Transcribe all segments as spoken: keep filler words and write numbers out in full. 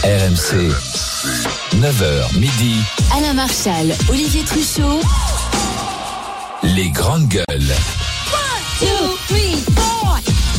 R M C, neuf heures midi. Alain Marchal, Olivier Truchot. Les grandes gueules. one, two, three, four.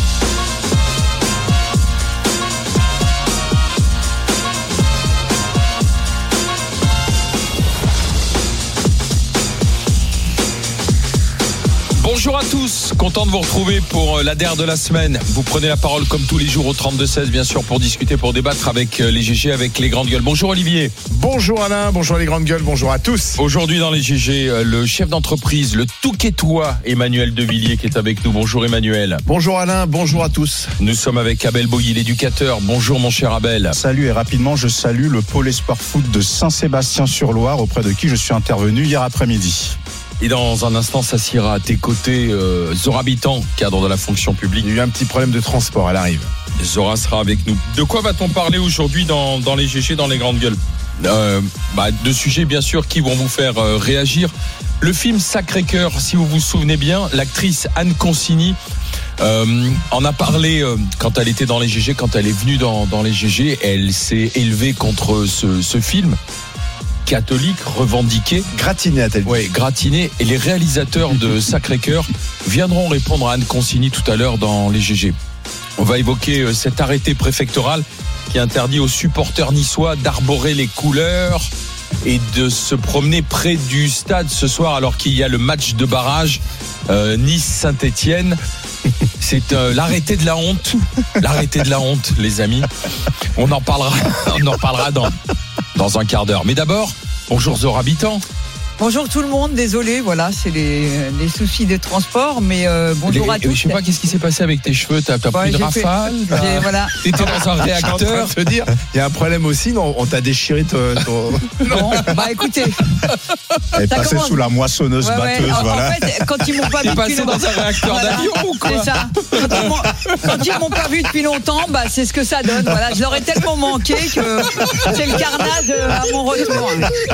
Bonjour à tous, content de vous retrouver pour l'A D R de la semaine. Vous prenez la parole comme tous les jours au trente-deux seize, bien sûr, pour discuter, pour débattre avec les G G, avec les grandes gueules. Bonjour Olivier. Bonjour Alain, bonjour les grandes gueules, bonjour à tous. Aujourd'hui dans les G G, le chef d'entreprise, le Touquetois, Emmanuel Devilliers qui est avec nous. Bonjour Emmanuel. Bonjour Alain, bonjour à tous. Nous sommes avec Abel Boilly, l'éducateur. Bonjour mon cher Abel. Salut, et rapidement je salue le pôle espoir foot de Saint-Sébastien-sur-Loire, auprès de qui je suis intervenu hier après-midi. Et dans un instant, s'assiera à tes côtés euh, Zora Bitan, cadre de la fonction publique. Il y a eu un petit problème de transport, elle arrive. Zora sera avec nous. De quoi va-t-on parler aujourd'hui dans, dans les G G, dans les grandes gueules ? euh, bah, De sujets bien sûr qui vont vous faire euh, réagir. Le film Sacré-Cœur, si vous vous souvenez bien, l'actrice Anne Consigny euh, en a parlé euh, quand elle était dans les G G, quand elle est venue dans, dans les G G. Elle s'est élevée contre ce, ce film catholique, revendiqué. Gratiné, a-t-elle dit. Oui, gratiné. Et les réalisateurs de Sacré-Cœur viendront répondre à Anne Consigny tout à l'heure dans les G G. On va évoquer cet arrêté préfectoral qui interdit aux supporters niçois d'arborer les couleurs et de se promener près du stade ce soir alors qu'il y a le match de barrage euh, Nice-Saint-Étienne. C'est euh, l'arrêté de la honte. L'arrêté de la honte, les amis. On en parlera, on en parlera dans, dans un quart d'heure. Mais d'abord, bonjour Zora Bitan. Bonjour tout le monde, désolé, voilà, c'est les, les soucis de transport, mais euh, bonjour les, à tous. Je sais pas, qu'est-ce qui s'est passé avec tes cheveux ? T'as, t'as ouais, pris de j'ai rafale fait, j'ai, voilà. T'étais dans un réacteur. Je te dire, il y a un problème aussi, non ? On t'a déchiré ton... ton... Non, bah écoutez. Elle est passée commence... sous la moissonneuse ouais, ouais. batteuse, en, voilà. En fait, quand ils m'ont pas vu T'es passé depuis dans un réacteur voilà. d'avion ou quoi ? C'est ça. Quand ils, m'ont, quand ils m'ont pas vu depuis longtemps, bah c'est ce que ça donne. Voilà, je leur ai tellement manqué que c'est le carnage à mon retour.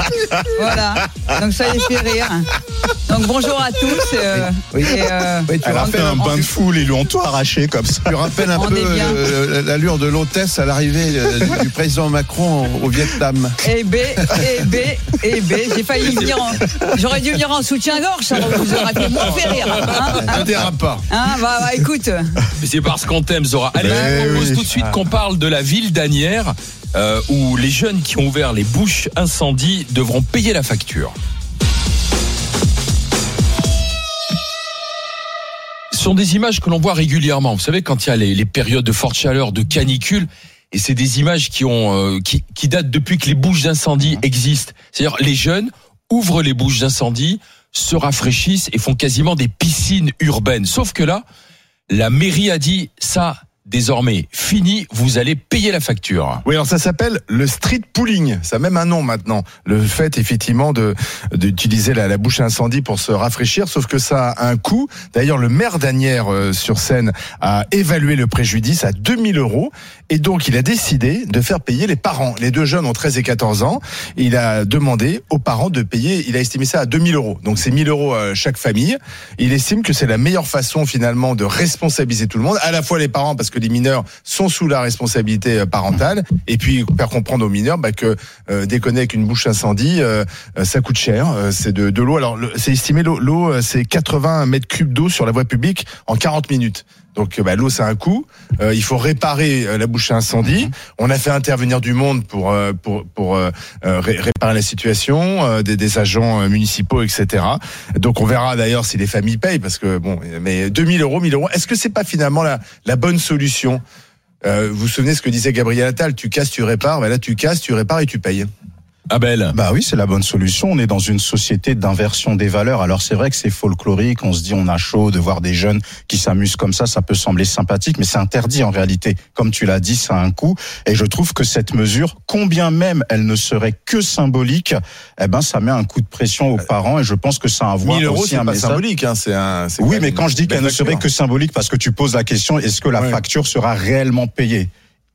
Voilà. Donc ça les fait rire. Donc bonjour à tous. Euh, oui. et, euh, oui, tu Elle a fait un bain de foule, ils lui ont tout arraché comme ça. Tu rappelles un On peu est bien. euh, l'allure de l'hôtesse à l'arrivée euh, du président Macron au Vietnam. Et B, et B, et B. J'ai failli venir en... J'aurais dû venir en soutien-gorge, ça vous aurait fait moins fait rire. Hein, Ne dérape pas. hein, bah, bah écoute. Mais c'est parce qu'on t'aime, Zora. Allez, Mais je propose oui. tout de suite qu'on parle de la ville d'Asnières euh, où les jeunes qui ont ouvert les bouches incendies devront payer la facture. Ce sont des images que l'on voit régulièrement. Vous savez, quand il y a les, les périodes de forte chaleur, de canicule, et c'est des images qui ont euh, qui, qui datent depuis que les bouches d'incendie existent. C'est-à-dire, les jeunes ouvrent les bouches d'incendie, se rafraîchissent et font quasiment des piscines urbaines. Sauf que là, la mairie a dit ça. Désormais, fini, vous allez payer la facture. Oui, alors ça s'appelle le street pooling. Ça a même un nom maintenant. Le fait, effectivement, de d'utiliser la, la bouche à incendie pour se rafraîchir, sauf que ça a un coût. D'ailleurs, le maire d'Asnières euh, sur Seine a évalué le préjudice à deux mille euros. Et donc, il a décidé de faire payer les parents. Les deux jeunes ont treize et quatorze ans. Il a demandé aux parents de payer, il a estimé ça à deux mille euros. Donc, c'est mille euros à chaque famille. Il estime que c'est la meilleure façon, finalement, de responsabiliser tout le monde. À la fois les parents, parce que les mineurs sont sous la responsabilité parentale, et puis faire comprendre aux mineurs bah, que euh, déconner avec une bouche incendie, euh, ça coûte cher. Euh, c'est de, de l'eau. Alors, le, c'est estimé, l'eau, l'eau, c'est quatre-vingts mètres cubes d'eau sur la voie publique en quarante minutes. Donc bah, l'eau, c'est un coût. Euh, il faut réparer euh, la bouche à incendie. Mmh. On a fait intervenir du monde pour euh, pour pour euh, ré- réparer la situation, euh, des, des agents euh, municipaux, et cetera. Donc on verra d'ailleurs si les familles payent, parce que bon, mais deux mille euros, mille euros. Est-ce que c'est pas finalement la la bonne solution ? euh, Vous vous souvenez ce que disait Gabriel Attal ? Tu casses, tu répares. Ben là, tu casses, tu répares et tu payes. Abel. Bah oui, c'est la bonne solution. On est dans une société d'inversion des valeurs. Alors c'est vrai que c'est folklorique, on se dit on a chaud de voir des jeunes qui s'amusent comme ça, ça peut sembler sympathique, mais c'est interdit en réalité. Comme tu l'as dit, ça a un coût. Et je trouve que cette mesure, combien même elle ne serait que symbolique, eh ben ça met un coup de pression aux parents et je pense que ça a à voir mille euros, aussi c'est un pas message. symbolique, hein, c'est un. C'est Oui, quand mais quand je dis qu'elle ne facture. serait que symbolique, parce que tu poses la question, est-ce que la ouais. facture sera réellement payée ?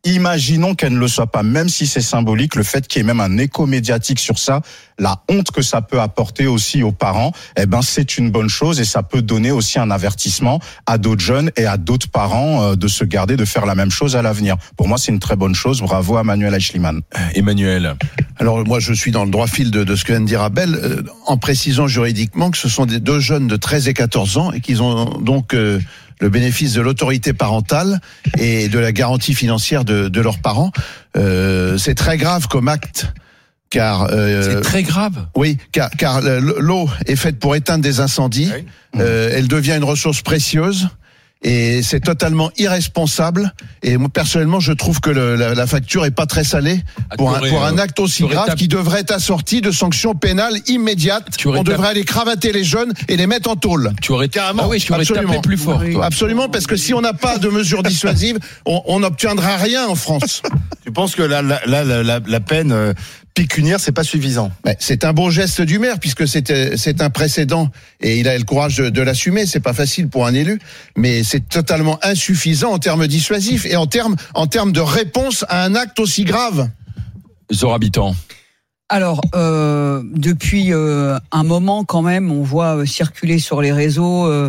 Imaginons qu'elle ne le soit pas, même si c'est symbolique, le fait qu'il y ait même un écho médiatique sur ça, la honte que ça peut apporter aussi aux parents, eh ben c'est une bonne chose et ça peut donner aussi un avertissement à d'autres jeunes et à d'autres parents euh, de se garder, de faire la même chose à l'avenir. Pour moi, c'est une très bonne chose. Bravo à Manuel Aeschlimann. Emmanuel. Alors moi, je suis dans le droit fil de, de ce que vient de dire Abel, euh, en précisant juridiquement que ce sont des deux jeunes de treize et quatorze ans et qu'ils ont donc euh, le bénéfice de l'autorité parentale et de la garantie financière de, de leurs parents. Euh, c'est très grave comme acte, car euh, C'est très grave. oui, car, car l'eau est faite pour éteindre des incendies. Oui. Euh, elle devient une ressource précieuse. Et c'est totalement irresponsable. Et moi, personnellement, je trouve que le, la, la facture est pas très salée Ah, pour, un, aurais, pour un euh, acte aussi aurais grave tap- qui devrait être assorti de sanctions pénales immédiates. Tu aurais On tap- devrait aller cravater les jeunes et les mettre en tôle. Tu aurais Carrément, Ah oui, tu aurais absolument. tapé plus fort, Oui. toi. Absolument, parce que si on n'a pas de mesures dissuasives, on on n'obtiendra rien en France. Tu penses que la, la, la, la, la peine euh, pécuniaire, c'est pas suffisant? Ben, c'est un beau geste du maire puisque c'est c'est un précédent et il a le courage de, de l'assumer. C'est pas facile pour un élu, mais c'est totalement insuffisant en termes dissuasifs et en termes en termes de réponse à un acte aussi grave. Zora Habitant. Alors, euh, depuis euh, un moment quand même, on voit euh, circuler sur les réseaux euh,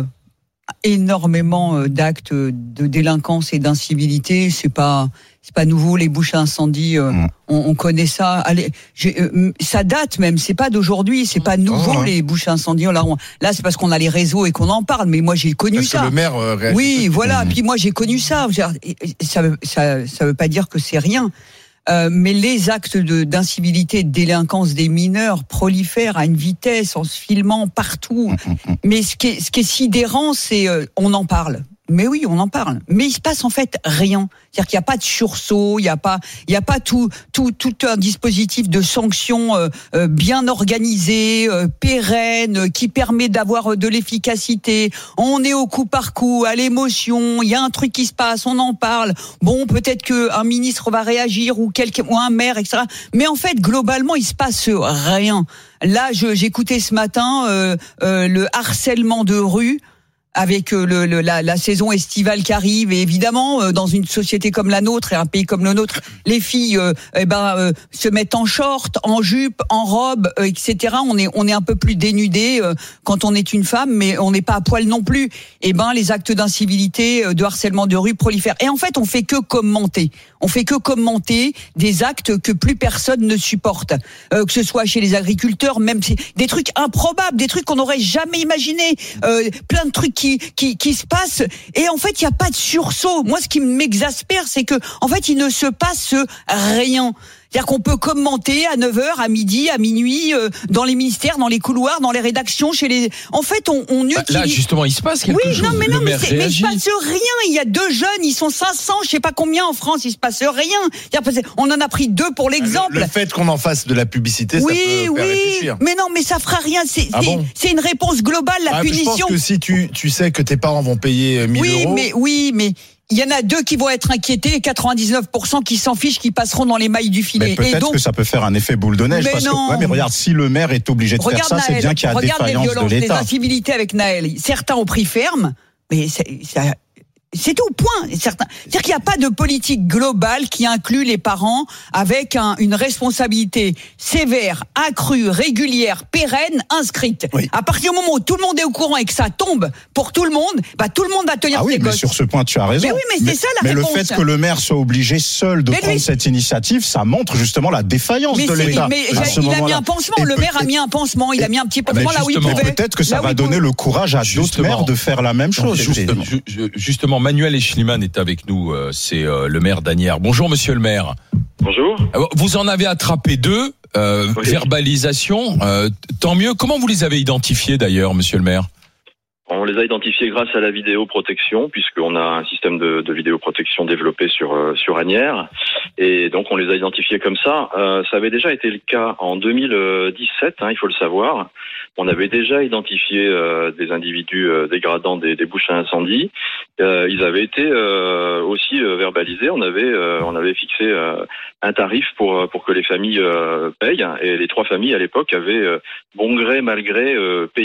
énormément euh, d'actes de délinquance et d'incivilité. C'est pas, c'est pas nouveau. Les bouches à incendie, euh, Mmh. on, on connaît ça. Allez, j'ai, euh, ça date même. C'est pas d'aujourd'hui. C'est pas nouveau Oh, ouais. les bouches à incendie. Là, on- là, c'est parce qu'on a les réseaux et qu'on en parle. Mais moi, j'ai connu Parce ça. que le maire euh, réagit. Oui, voilà. Puis moi, j'ai connu ça. Je veux dire, Ça veut, ça, ça veut pas dire que c'est rien. Euh, mais les actes de, d'incivilité et de délinquance des mineurs prolifèrent à une vitesse en se filmant partout. Mais ce qui est, ce qui est sidérant, c'est euh, on en parle. Mais oui, on en parle. Mais il se passe en fait rien. C'est-à-dire qu'il n'y a pas de sursaut, il n'y a pas, il n'y a pas tout, tout, tout un dispositif de sanctions euh, euh, bien organisé, euh, pérenne, euh, qui permet d'avoir euh, de l'efficacité. On est au coup par coup, à l'émotion. Il y a un truc qui se passe, on en parle. Bon, peut-être que un ministre va réagir ou quelqu'un, ou un maire, et cetera. Mais en fait, globalement, il se passe rien. Là, je, j'écoutais ce matin euh, euh, le harcèlement de rue. Avec le, le, la, la saison estivale qui arrive, et évidemment, euh, dans une société comme la nôtre et un pays comme le nôtre, les filles, euh, eh ben, euh, se mettent en short, en jupe, en robe, euh, et cetera. On est, on est un peu plus dénudé euh, quand on est une femme, mais on n'est pas à poil non plus. Et ben, les actes d'incivilité, euh, de harcèlement de rue prolifèrent. Et en fait, on fait que commenter. On fait que commenter des actes que plus personne ne supporte, euh, que ce soit chez les agriculteurs, même si, des trucs improbables, des trucs qu'on n'aurait jamais imaginés, euh, plein de trucs qui Qui, qui, qui se passe, et en fait il n'y a pas de sursaut. Moi, ce qui m'exaspère, c'est que en fait il ne se passe rien. C'est-à-dire qu'on peut commenter à neuf heures, à midi, à minuit, euh, dans les ministères, dans les couloirs, dans les rédactions, chez les. En fait, on, on utilise. Bah, là, justement, il se passe quelque oui, chose. non, mais non, le mais, maire c'est, mais il réagit. se passe rien. Il y a deux jeunes, ils sont cinq cents, je sais pas combien en France, il se passe rien. C'est-à-dire, on en a pris deux pour l'exemple. Le, le fait qu'on en fasse de la publicité, oui, ça peut faire oui, réfléchir. mais non, mais ça fera rien. C'est, Ah c'est, bon c'est une réponse globale, la Ah, mais punition. Je pense que si tu, tu sais que tes parents vont payer mille Oui, euros. mais oui, mais il y en a deux qui vont être inquiétés et quatre-vingt-dix-neuf pour cent qui s'en fichent, qui passeront dans les mailles du filet. Mais Et peut-être donc, que ça peut faire un effet boule de neige. Mais Parce non. que, ouais, mais regarde, si le maire est obligé de faire regarde ça, c'est Naël, bien qu'il y a regarde les défaillance de violences, les l'État. incivilités avec Naël. Certains ont pris ferme, mais c'est, ça, c'est tout, point. Et certains, c'est-à-dire qu'il n'y a pas de politique globale qui inclut les parents avec un, une responsabilité sévère, accrue, régulière, pérenne, inscrite. Oui. À partir du moment où tout le monde est au courant et que ça tombe pour tout le monde, bah tout le monde va tenir Ah oui, ses mais gosses. sur ce point, tu as raison. Mais oui, mais c'est ça la mais réponse. le fait que le maire soit obligé seul de Mais prendre lui- cette initiative, ça montre justement la défaillance Mais, de c'est- l'État. mais à j'ai- ce il a mis moment-là. un pansement, Et le maire a peut-être- mis un pansement, il a mis un petit pansement là où il justement, pouvait. Peut-être que ça Là où va il donner pouvait. le courage à d'autres Justement. maires de faire la même chose. Juste- ju- ju- justement, Manuel Aeschlimann est avec nous. euh, C'est euh, le maire d'Asnières. Bonjour, monsieur le maire. Bonjour. Alors, vous en avez attrapé deux. Euh, Oui. Verbalisation. Euh, tant mieux. Comment vous les avez identifiés d'ailleurs, monsieur le maire? On les a identifiés grâce à la vidéoprotection, puisqu'on a un système de, de vidéoprotection développé sur euh, sur Asnières, et donc on les a identifiés comme ça. Euh, ça avait déjà été le cas en deux mille dix-sept, hein, il faut le savoir. On avait déjà identifié euh, des individus euh, dégradant des, des bouches à incendie. Euh, ils avaient été euh, aussi euh, verbalisés. On avait euh, on avait fixé euh, un tarif pour pour que les familles euh, payent, et les trois familles à l'époque avaient euh, bon gré mal gré euh, payé.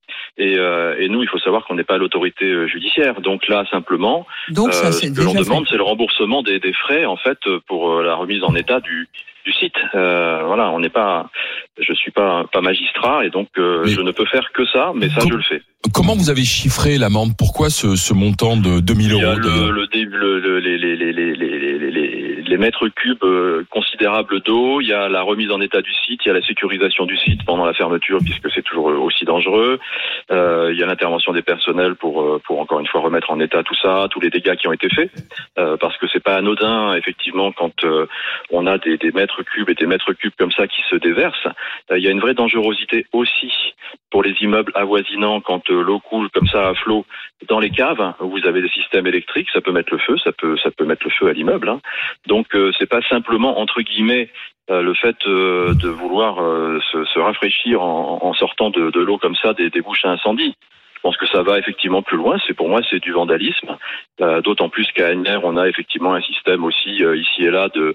Et, euh, et nous, il faut savoir qu'on n'est pas l'autorité euh, judiciaire. Donc là, simplement, Donc, ça, euh, c'est ce que l'on déjà demande, fait. c'est le remboursement des, des frais, en fait, pour euh, la remise en état du, du site. Euh, voilà, on n'est pas, je suis pas pas magistrat, et donc euh, Mais- je ne peux faire que ça, mais ça, Com- je le fais. Comment vous avez chiffré l'amende? Pourquoi ce, ce montant de deux mille Il y a euros de- le, le, dé- le, le- les, les, les, les, les, les, les, les mètres cubes euh, considérables d'eau, il y a la remise en état du site, il y a la sécurisation du site pendant la fermeture, puisque c'est toujours aussi dangereux. Euh, il y a l'intervention des personnels pour, euh, pour encore une fois remettre en état tout ça, tous les dégâts qui ont été faits, euh, parce que c'est pas anodin, effectivement, quand euh, on a des, des mètres cubes et des mètres cubes comme ça qui se déversent. Euh, il y a une vraie dangerosité aussi pour les immeubles avoisinants quand euh, l'eau coule comme ça à flot dans les caves. Vous avez des systèmes électriques, ça peut mettre le feu, ça peut ça peut mettre le feu à l'immeuble. Hein. Donc euh, c'est pas simplement entre guillemets euh, le fait euh, de vouloir euh, se, se rafraîchir en, en sortant de, de l'eau comme ça des, des bouches à incendie. Je pense que ça va effectivement plus loin. C'est pour moi c'est du vandalisme. Euh, d'autant plus qu'à Agnières on a effectivement un système aussi euh, ici et là de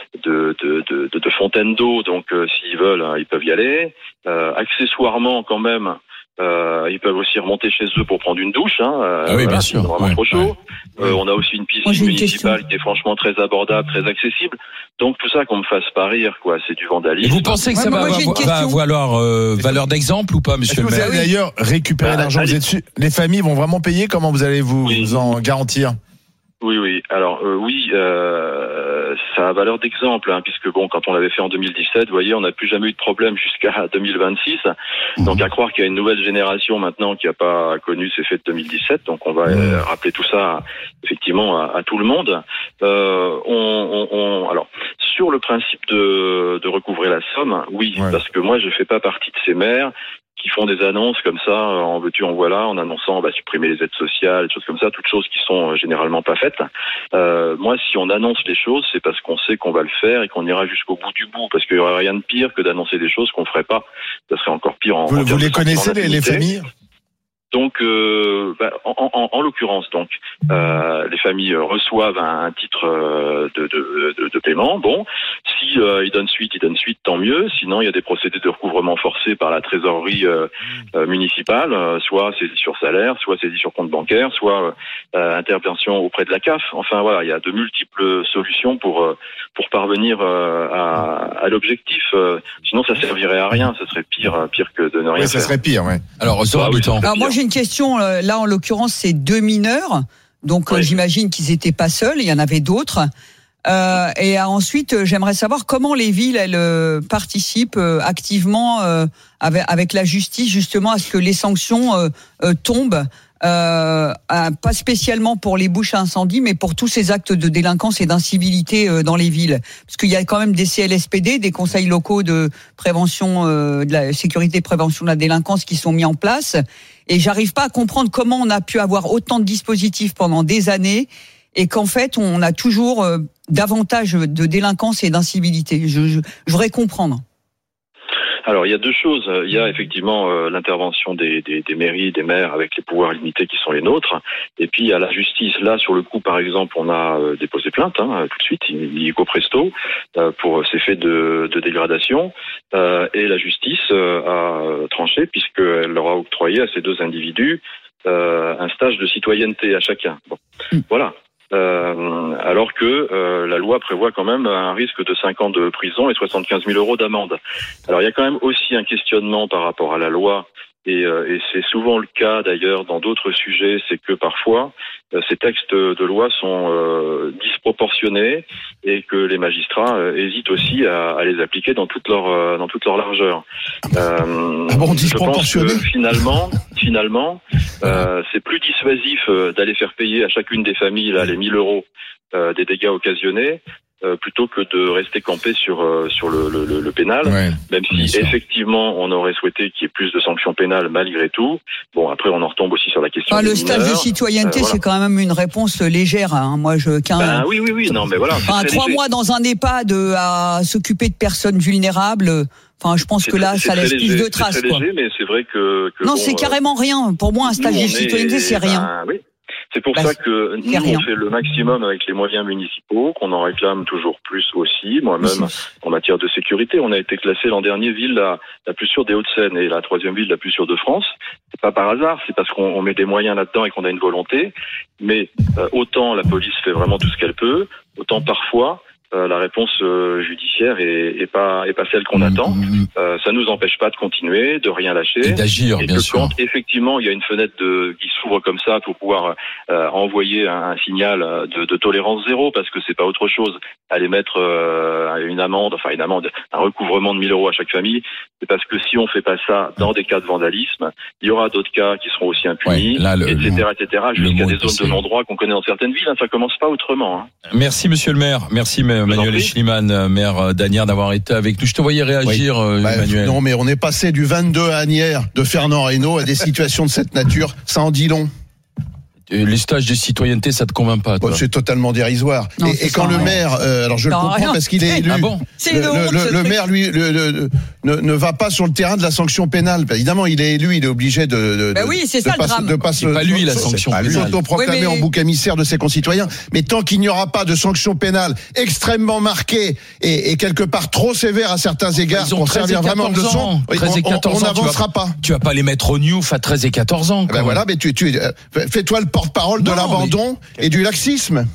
de de de, de, de fontaines d'eau. Donc euh, s'ils veulent, hein, ils peuvent y aller. Euh, accessoirement quand même. Euh, ils peuvent aussi remonter chez eux pour prendre une douche. Hein, euh, Ah oui, voilà, bien c'est sûr. vraiment Ouais, trop chaud. Euh, on a aussi une piscine Moi, j'ai une municipale question. qui est franchement très abordable, très accessible. Donc tout ça qu'on me fasse pas rire, quoi, c'est du Et vandalisme. vous pensez que Ouais, ça moi, va, moi, j'ai une avoir- va question. valoir euh, valeur d'exemple ou pas, Est-ce monsieur que le vous maire? allez d'ailleurs récupérer Bah, l'argent? allez. Vous êtes sûr- Les familles vont vraiment payer? Comment vous allez vous, Oui. vous en garantir? Oui, oui. Alors euh, oui, euh, ça a valeur d'exemple, hein, puisque bon, quand on l'avait fait en deux mille dix-sept, vous voyez, on n'a plus jamais eu de problème jusqu'à deux mille vingt-six. Donc à croire qu'il y a une nouvelle génération maintenant qui n'a pas connu ces faits de deux mille dix-sept. Donc on va euh, rappeler tout ça effectivement à, à tout le monde. Euh, on, on, on- alors sur le principe de, de recouvrer la somme, oui, Ouais. parce que moi je fais pas partie de ces maires qui font des annonces comme ça, euh, en veux-tu, en voilà, en annonçant on va supprimer les aides sociales, des choses comme ça, toutes choses qui sont euh, généralement pas faites. Euh, moi, si on annonce les choses, c'est parce qu'on sait qu'on va le faire et qu'on ira jusqu'au bout du bout, parce qu'il y aurait rien de pire que d'annoncer des choses qu'on ferait pas. Ça serait encore pire en. en Vous, termes vous de les connaissez, sentiment les, les d'intimité. familles? Donc, euh, bah, en, en, en l'occurrence, donc, euh, les familles reçoivent un, un titre euh, de, de, de, de paiement. Bon, si euh, ils donnent suite, ils donnent suite, tant mieux. Sinon, il y a des procédés de recouvrement forcé par la trésorerie euh, euh, municipale, euh, soit saisie sur salaire, soit saisie sur compte bancaire, soit euh, intervention auprès de la C A F. Enfin, voilà, il y a de multiples solutions pour euh, pour parvenir euh, à, à l'objectif. Euh, sinon, ça servirait à rien. Ça serait pire, pire que de ne rien Oui, ça faire. serait pire, ouais. Alors, Zora Ah oui, Butan. ça Alors moi j'ai une question, euh, là en l'occurrence c'est deux mineurs, donc euh, Oui. j'imagine qu'ils étaient pas seuls, il y en avait d'autres. Euh, et euh, ensuite euh, j'aimerais savoir comment les villes elles euh, participent euh, activement euh, avec, avec la justice justement à ce que les sanctions euh, euh, tombent. Euh, à- pas spécialement pour les bouches à incendie, mais pour tous ces actes de délinquance et d'incivilité euh, dans les villes. Parce qu'il y a quand même des C L S P D, des conseils locaux de prévention euh, de la sécurité et prévention de la délinquance qui sont mis en place. Et j'arrive pas à comprendre comment on a pu avoir autant de dispositifs pendant des années et qu'en fait on a toujours euh, davantage de délinquance et d'incivilité. Je, je, je voudrais comprendre. Alors, il y a deux choses. Il y a effectivement euh, l'intervention des, des, des mairies, des maires avec les pouvoirs limités qui sont les nôtres. Et puis, il y a la justice. Là, sur le coup, par exemple, on a euh, déposé plainte hein, tout de suite, illico presto, euh, pour ces faits de, de dégradation. Euh, et la justice euh, a tranché puisqu'elle leur a octroyé à ces deux individus euh, un stage de citoyenneté à chacun. Bon. Mm. Voilà. Euh, alors que euh, la loi prévoit quand même un risque de cinq ans de prison et soixante-quinze mille euros d'amende. Alors il y a quand même aussi un questionnement par rapport à la loi, et, euh, et c'est souvent le cas d'ailleurs dans d'autres sujets, c'est que parfois euh, ces textes de loi sont euh, disproportionnés et que les magistrats euh, hésitent aussi à, à les appliquer dans toute leur euh, dans toute leur largeur. Euh, Ah bon, je pense disproportionné que finalement, finalement, euh, c'est plus dissuasif euh, d'aller faire payer à chacune des familles là les mille euros euh, des dégâts occasionnés. Euh, plutôt que de rester campé sur euh, sur le, le, le, le pénal, Ouais. même Bien si sûr. effectivement on aurait souhaité qu'il y ait plus de sanctions pénales malgré tout. Bon, après on en retombe aussi sur la question Enfin, des le stage de mineurs. citoyenneté, Euh, voilà. c'est quand même une réponse légère. Hein. Moi, je qu'un Ben oui, oui, oui, non, mais voilà. c'est enfin, très trois léger. mois dans un EHPAD euh, à s'occuper de personnes vulnérables. Enfin, je pense C'est que là, très- ça c'est laisse très plus léger, de traces. C'est très Quoi. léger, mais c'est vrai que. que Non, bon, c'est euh, carrément rien. Pour moi, un stage nous, de on est- citoyenneté, c'est rien. ben, oui. C'est pour Bah, ça que c'est nous, rien. on fait le maximum avec les moyens municipaux, qu'on en réclame toujours plus aussi. Moi-même, en matière de sécurité, on a été classé l'an dernier ville la, la plus sûre des Hauts-de-Seine et la troisième ville la plus sûre de France. C'est pas par hasard, c'est parce qu'on on met des moyens là-dedans et qu'on a une volonté. Mais euh, autant la police fait vraiment tout ce qu'elle peut, autant parfois euh, la réponse euh, judiciaire est, est pas est pas celle qu'on Mmh, attend. mmh, Euh, ça nous empêche pas de continuer, de rien lâcher. Et d'agir, Et bien que sûr. quand effectivement il y a une fenêtre de, qui s'ouvre comme ça pour pouvoir euh, envoyer un, un signal de, de tolérance zéro, parce que c'est pas autre chose, aller mettre euh, une amende, enfin une amende, un recouvrement de mille euros à chaque famille, c'est parce que si on fait pas ça dans des cas de vandalisme, il y aura d'autres cas qui seront aussi impunis, Ouais, là, le- et cetera, et cetera, le jusqu'à mot des est zones passé. de non-droit qu'on connaît dans certaines villes. Hein, ça commence pas autrement. Hein. Merci Monsieur le maire, merci vous en Manuel prie. Schliemann, maire d'Asnières, d'avoir été avec nous. Je te voyais réagir, euh, Bah, Manuel. non, mais on est passé du vingt-deux à Asnières de Fernand Reynaud à des situations de cette nature. Ça en dit long. Euh, Les stages de citoyenneté, ça te convainc pas, toi? Bon, c'est totalement dérisoire. Non, et c'est et quand ça, le rien. maire, euh, alors je le Ça, comprends rien. parce qu'il est élu. Ah bon? C'est Le, une honte, le- ce le truc. maire, lui, le- le- le- ne, ne va pas sur le terrain de la sanction pénale. Évidemment, il est élu, il est obligé de. de Bah de- oui, c'est de ça le pas, drame. de pas C'est se- pas lui, la se- sanction se- pénale. s'autoproclamer Oui, mais- en bouc émissaire de ses concitoyens. Mais tant qu'il n'y aura pas de sanction pénale extrêmement marquée et, et quelque part trop sévère à certains égards Ils ont pour treize et servir vraiment de quatorze leçon, ans. oui, treize et on- on- quatorze on ans, tu n'avancera vas- pas. Tu vas pas les mettre au Newf à treize et quatorze ans, Ben quoi. voilà, mais tu, tu euh, fais-toi le porte-parole de Non, l'abandon et du laxisme.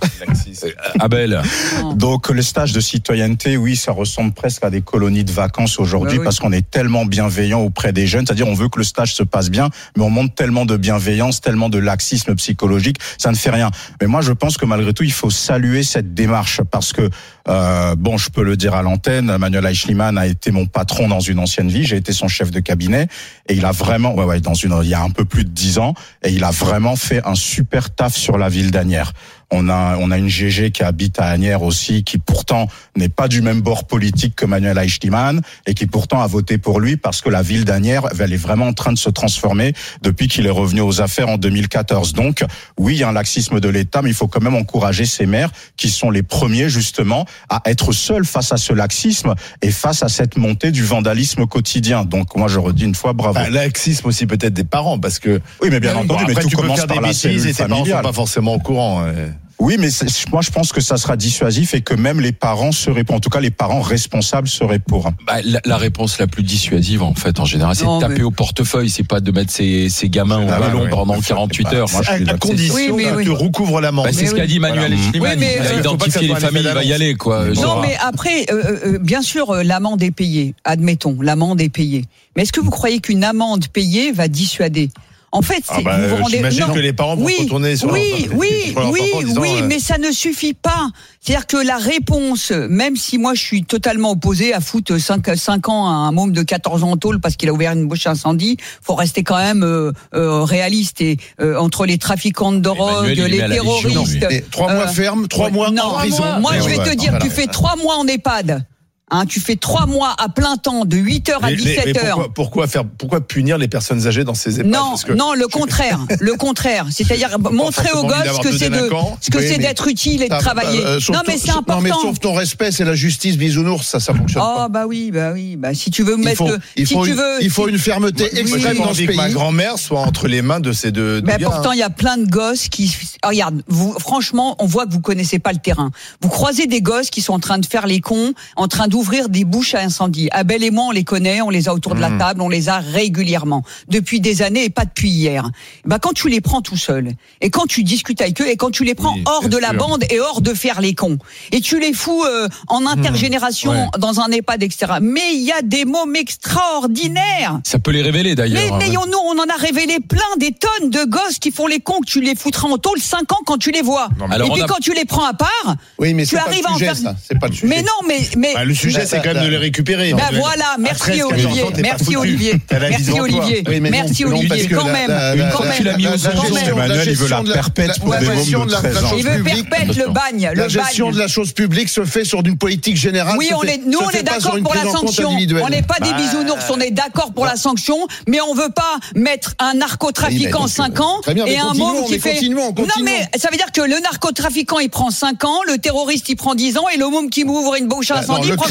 Abel. Donc le stage de citoyenneté, oui, ça ressemble presque à des colonies de vacances aujourd'hui, Bah oui. parce qu'on est tellement bienveillant auprès des jeunes, c'est-à-dire on veut que le stage se passe bien, mais on montre tellement de bienveillance, tellement de laxisme psychologique, ça ne fait rien. Mais moi je pense que malgré tout, il faut saluer cette démarche, parce que euh, bon, je peux le dire à l'antenne, Manuel Schliemann a été mon patron dans une ancienne vie, j'ai été son chef de cabinet, et il a vraiment, ouais, ouais, dans une, il y a un peu plus de dix ans, et il a vraiment fait un super taf sur la ville d'Asnières. On a, on a une G G qui habite à Asnières aussi, qui pourtant n'est pas du même bord politique que Manuel Schliemann, et qui pourtant a voté pour lui parce que la ville d'Asnières, elle est vraiment en train de se transformer depuis qu'il est revenu aux affaires en deux mille quatorze. Donc, oui, il y a un laxisme de l'État, mais il faut quand même encourager ces maires qui sont les premiers, justement, à être seuls face à ce laxisme et face à cette montée du vandalisme quotidien. Donc, moi, je redis une fois, bravo. Bah, laxisme aussi peut-être des parents, parce que Oui, mais bien Bon, entendu, mais après tout tu peux commence faire des par la bêtises cellule et tes parents sont familiale. pas forcément au courant. euh. Oui, mais c'est- moi je pense que ça sera dissuasif et que même les parents seraient pour. En tout cas, les parents responsables seraient pour. Bah, la, la réponse la plus dissuasive, en fait, en général, c'est Non, de taper mais- au portefeuille, c'est pas de mettre ses, ses gamins au Ah ouais, ballon ouais. pendant Faut- quarante-huit bah, heures. moi, je À, suis à là-dessus. condition Oui, mais que oui. tu recouvres l'amende. Bah, c'est ce oui. qu'a dit Manuel Voilà. Schliemann. Oui, mais, il a euh, faut pas que ça identifié soit les un familles, effet il va y d'annonce. aller, quoi. Non, Gérard. mais après, euh, euh, bien sûr, euh, l'amende est payée. Admettons, l'amende est payée. Mais est-ce que vous croyez qu'une amende payée va dissuader ? En fait, c'est, Ah bah, vous vous rendez j'imagine non. que les parents vont oui, retourner sur oui, leur- oui, sur leur oui, enfant en disant, oui, euh, mais ça ne suffit pas. C'est-à-dire que la réponse, même si moi je suis totalement opposé à foutre cinq ans à un môme de quatorze ans en tôle parce qu'il a ouvert une bouche à incendie, faut rester quand même euh, euh, réaliste, et euh, entre les trafiquants de drogue, Emmanuel, il les met à la Légion, terroristes. Et trois mois Euh, ferme, trois ouais, mois non, en prison. Moi, Mais je ouais, vais ouais, te dire, voilà. tu fais trois mois en EHPAD. Hein, tu fais trois mois à plein temps de huit heures à mais- mais- mais dix-sept heures. pourquoi, pourquoi faire, pourquoi punir les personnes âgées dans ces EHPAD? Non, Parce que non, le contraire, le contraire. C'est-à-dire montrer aux forcément envie gosses d'avoir que deux c'est de, délinquants. ce que Oui, c'est mais- d'être utile et de Ah, travailler. euh, sauf non, mais ton- c'est sauf- important. Non, mais sauf ton respect, c'est la justice bisounours, ça, ça fonctionne Oh pas. bah oui, bah oui, bah si tu veux Il mettre, faut, le- il si faut tu une, veux, il faut si- une fermeté Moi, extrême j'ai pas dans ce envie que ma pays. grand-mère soit entre les mains de ces deux, deux Ben gars. pourtant, il y a plein de gosses qui. Ah, regarde, vous, franchement, on voit que vous connaissez pas le terrain. Vous croisez des gosses qui sont en train de faire les cons, en train d'ouvrir des bouches à incendie. Abel et moi, on les connaît, on les a autour de la table, on les a régulièrement depuis des années et pas depuis hier. Ben quand tu les prends tout seul et quand tu discutes avec eux et quand tu les prends Oui, hors bien de la sûr. bande et hors de faire les cons et tu les fous euh, en intergénération Ouais. dans un EHPAD, et cetera. Mais il y a des mômes extraordinaires. Ça peut les révéler, Mais, d'ailleurs. mais on, nous, on en a révélé plein, des tonnes de gosses qui font les cons, que tu les foutras en tôle cinq ans quand tu les vois. Non, mais- Alors, et on puis a- quand tu les prends à part, Oui, mais tu c'est pas arrives à le en sujet, faire. ça. C'est pas le sujet. Mais non, mais. mais Bah, le sujet, Bah, c'est bah, quand même bah, de les récupérer. ben Mais voilà, à merci treize, quatorze Olivier, ans, t'es pas merci foutu. Olivier, T'as la vie merci devant toi. Olivier, Oui, mais non, merci non, Olivier, parce que quand la- même, la- Une la- fois quand que tu même. l'as mis aux la anges, gestion- Emmanuel, la il veut la gestion de perpète pour la des gestion mômes de de la- la treize ans. chose Il veut publique. perpète le bagne, le La gestion bagne. de la chose publique se fait sur une politique générale. Oui, se on fait- est, nous se on fait est pas sur d'accord une pour la prise en compte sanction. individuelle. On n'est pas des Bah, bisounours, on est d'accord pour la sanction, mais on veut pas mettre un narcotrafiquant Oui, mais cinq donc, ans très bien, mais et un continuons, môme qui mais fait. continuons, Non continuons. mais ça veut dire que le narcotrafiquant il prend cinq ans, le terroriste il prend dix ans et le môme qui m'ouvre une bouche à Bah, non, incendie le prend crime,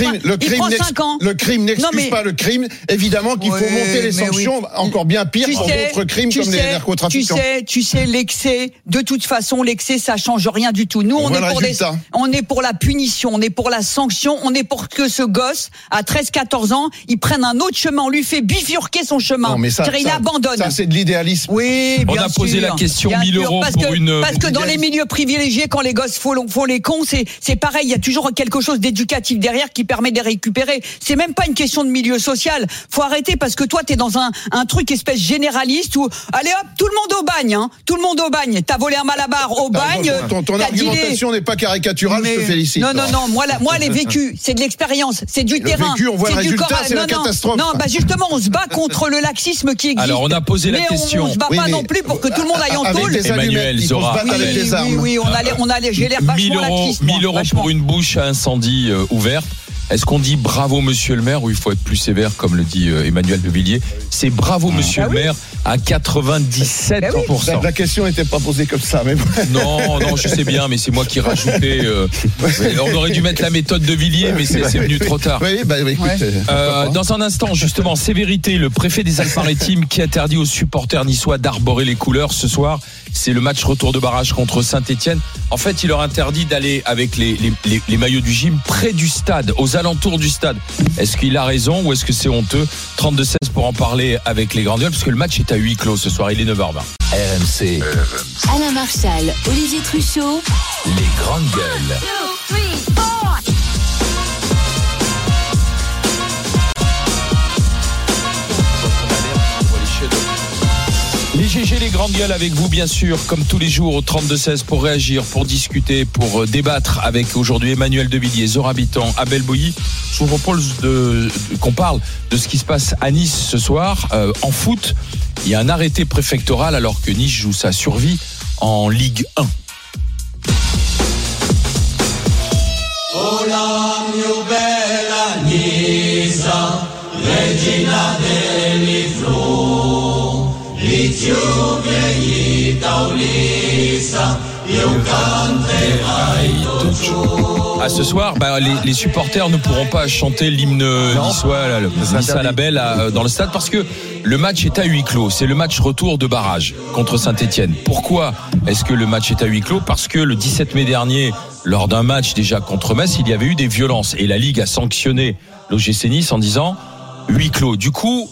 crime, le il crime, prend n'ex- cinq ans. le crime n'excuse Non, mais- pas le crime. Évidemment qu'il faut Ouais, monter les mais sanctions oui. encore bien pires Tu pour sais, d'autres crimes tu comme les sais, narcotrafiquants. Tu sais, tu sais, l'excès, de toute façon, l'excès, ça change rien du tout. Nous, On on, voit est le pour des, résultat. on est pour la punition, on est pour la sanction, on est pour que ce gosse, à treize quatorze ans, il prenne un autre chemin, on lui fait bifurquer son chemin. Non, mais ça, C'est-à-dire, il ça- abandonne. Ça, c'est de l'idéalisme. Oui, On bien a posé sûr, la question bien mille sûr, euros parce pour que, une- Parce que dans les milieux privilégiés, quand les gosses font, font les cons, c'est, c'est pareil, il y a toujours quelque chose d'éducatif derrière qui permet de les récupérer. C'est même pas une question de milieu social. Faut arrêter parce que toi, t'es dans un, un truc espèce généraliste où, allez hop, tout le monde au bagne, hein. Tout le monde au bagne. T'as volé un malabar au bagne. Ton, ton t'as dealé. argumentation n'est pas caricaturale, Mais- je te félicite. Non, non, non, moi, la, moi, les vécus, c'est de l'expérience, c'est du Le terrain. vécu, on voit c'est le du résultat, corps- c'est la non, non, catastrophe. Non, bah justement, on se bat contre le laxisme qui existe. Alors, on a posé la mais question. On, on se bat Oui, pas mais- non plus pour que tout le monde aille en Avec tôle. des Emmanuel allumettes, il faut se Zora. battre avec Oui, des armes. oui, oui, on a l'air, on a l'air, j'ai l'air mille vachement euros, laxiste. moi, mille euros vachement. pour une bouche à incendie euh, ouverte. Est-ce qu'on dit bravo monsieur le maire ou il faut être plus sévère comme le dit euh, Emmanuel de Villiers? C'est bravo monsieur Ah le oui. maire à quatre-vingt-dix-sept pour cent. La, la question n'était pas posée comme ça, mais bon. Non, non, je sais bien, mais c'est moi qui rajoutais. euh, on aurait dû mettre la méthode de Villiers, mais c'est, c'est venu trop tard. Oui, bah, écoute, Ouais. euh, Euh, dans un instant, justement, sévérité, le préfet des Alpes-Maritimes qui interdit aux supporters niçois d'arborer les couleurs ce soir. C'est le match retour de barrage contre Saint-Etienne. En fait, il leur interdit d'aller avec les, les, les, les maillots du gym près du stade, aux alentours du stade. Est-ce qu'il a raison ou est-ce que c'est honteux? Trente-deux seize pour en parler avec les grandes gueules, parce que le match est à huis clos ce soir, il est neuf heures vingt. R M C, Alain Marchal, Olivier Truchot. les grandes gueules. two, three, four. Les G G, les grandes gueules avec vous, bien sûr, comme tous les jours au trente-deux seize pour réagir, pour discuter, pour débattre avec aujourd'hui Emmanuel Devilliers, Zora Habitant, Abel Bouilly. Je vous propose de, de- qu'on parle de ce qui se passe à Nice ce soir. Euh, en foot, il y a un arrêté préfectoral alors que Nice joue sa survie en Ligue un. À ce soir, bah, les, les supporters ne pourront pas chanter l'hymne niçois, là, le c'est Nice à interdit. la belle à- dans le stade parce que le match est à huis clos. C'est le match retour de barrage contre Saint-Etienne. Pourquoi est-ce que le match est à huis clos? Parce que le dix-sept mai dernier, lors d'un match déjà contre Metz, il y avait eu des violences et la Ligue a sanctionné l'O G C Nice en disant huis clos. Du coup,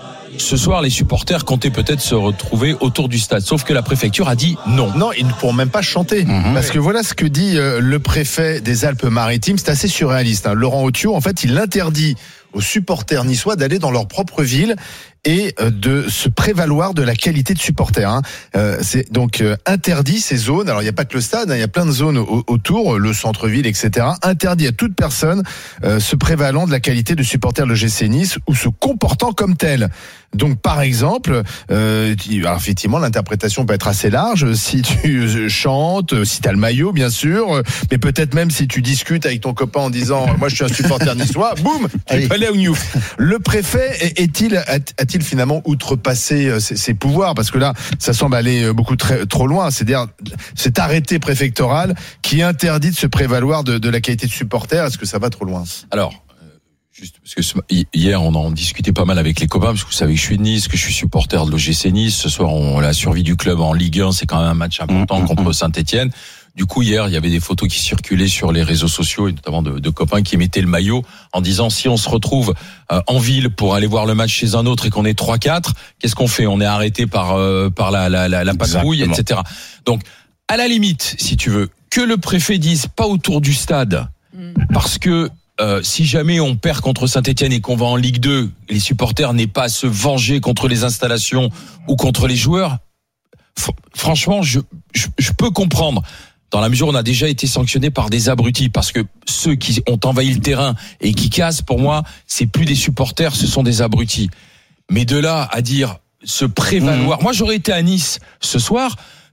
ce soir, les supporters comptaient peut-être se retrouver autour du stade. Sauf que la préfecture a dit non. Non, ils ne pourront même pas chanter. Parce que voilà ce que dit euh, le préfet des Alpes-Maritimes. C'est assez surréaliste, hein. Laurent Othiot, en fait, il interdit aux supporters niçois d'aller dans leur propre ville et euh, de se prévaloir de la qualité de supporter. Hein. Euh, c'est donc euh, interdit ces zones. Alors il n'y a pas que le stade, hein, il y a plein de zones au- autour, le centre-ville, et cetera. Interdit à toute personne euh, se prévalant de la qualité de supporter de l'O G C Nice ou se comportant comme tel. Donc par exemple, euh, alors, effectivement l'interprétation peut être assez large. Si tu chantes, si tu as le maillot bien sûr, mais peut-être même si tu discutes avec ton copain en disant moi je suis un supporter niçois, boum, tu peux aller au New. Le préfet est-il a-t-il finalement outrepassé ses, ses pouvoirs? Parce que là, ça semble aller beaucoup très, trop loin. C'est-à-dire cet arrêté préfectoral qui interdit de se prévaloir de, de la qualité de supporter. Est-ce que ça va trop loin? Alors, euh, juste parce que ce- hi- hier on en discutait pas mal avec les copains parce que vous savez que je suis de Nice, que je suis supporter de l'O G C Nice. Ce soir, on la survie du club en Ligue un, c'est quand même un match important Mmh, contre Saint-Etienne. Du coup, hier, il y avait des photos qui circulaient sur les réseaux sociaux, et notamment de, de copains qui mettaient le maillot en disant si on se retrouve euh, en ville pour aller voir le match chez un autre et qu'on est trois quatre, qu'est-ce qu'on fait? On est arrêté par euh, par la la, la, la patrouille, Exactement. et cetera. Donc, à la limite, si tu veux, que le préfet dise pas autour du stade, parce que Euh, si jamais on perd contre Saint-Etienne et qu'on va en Ligue deux, les supporters n'aient pas à se venger contre les installations ou contre les joueurs. F- franchement, je, je, je peux comprendre. Dans la mesure où on a déjà été sanctionné par des abrutis, parce que ceux qui ont envahi le terrain et qui cassent, pour moi, c'est plus des supporters, ce sont des abrutis. Mais de là à dire se prévaloir. Mmh. Moi, j'aurais été à Nice ce soir.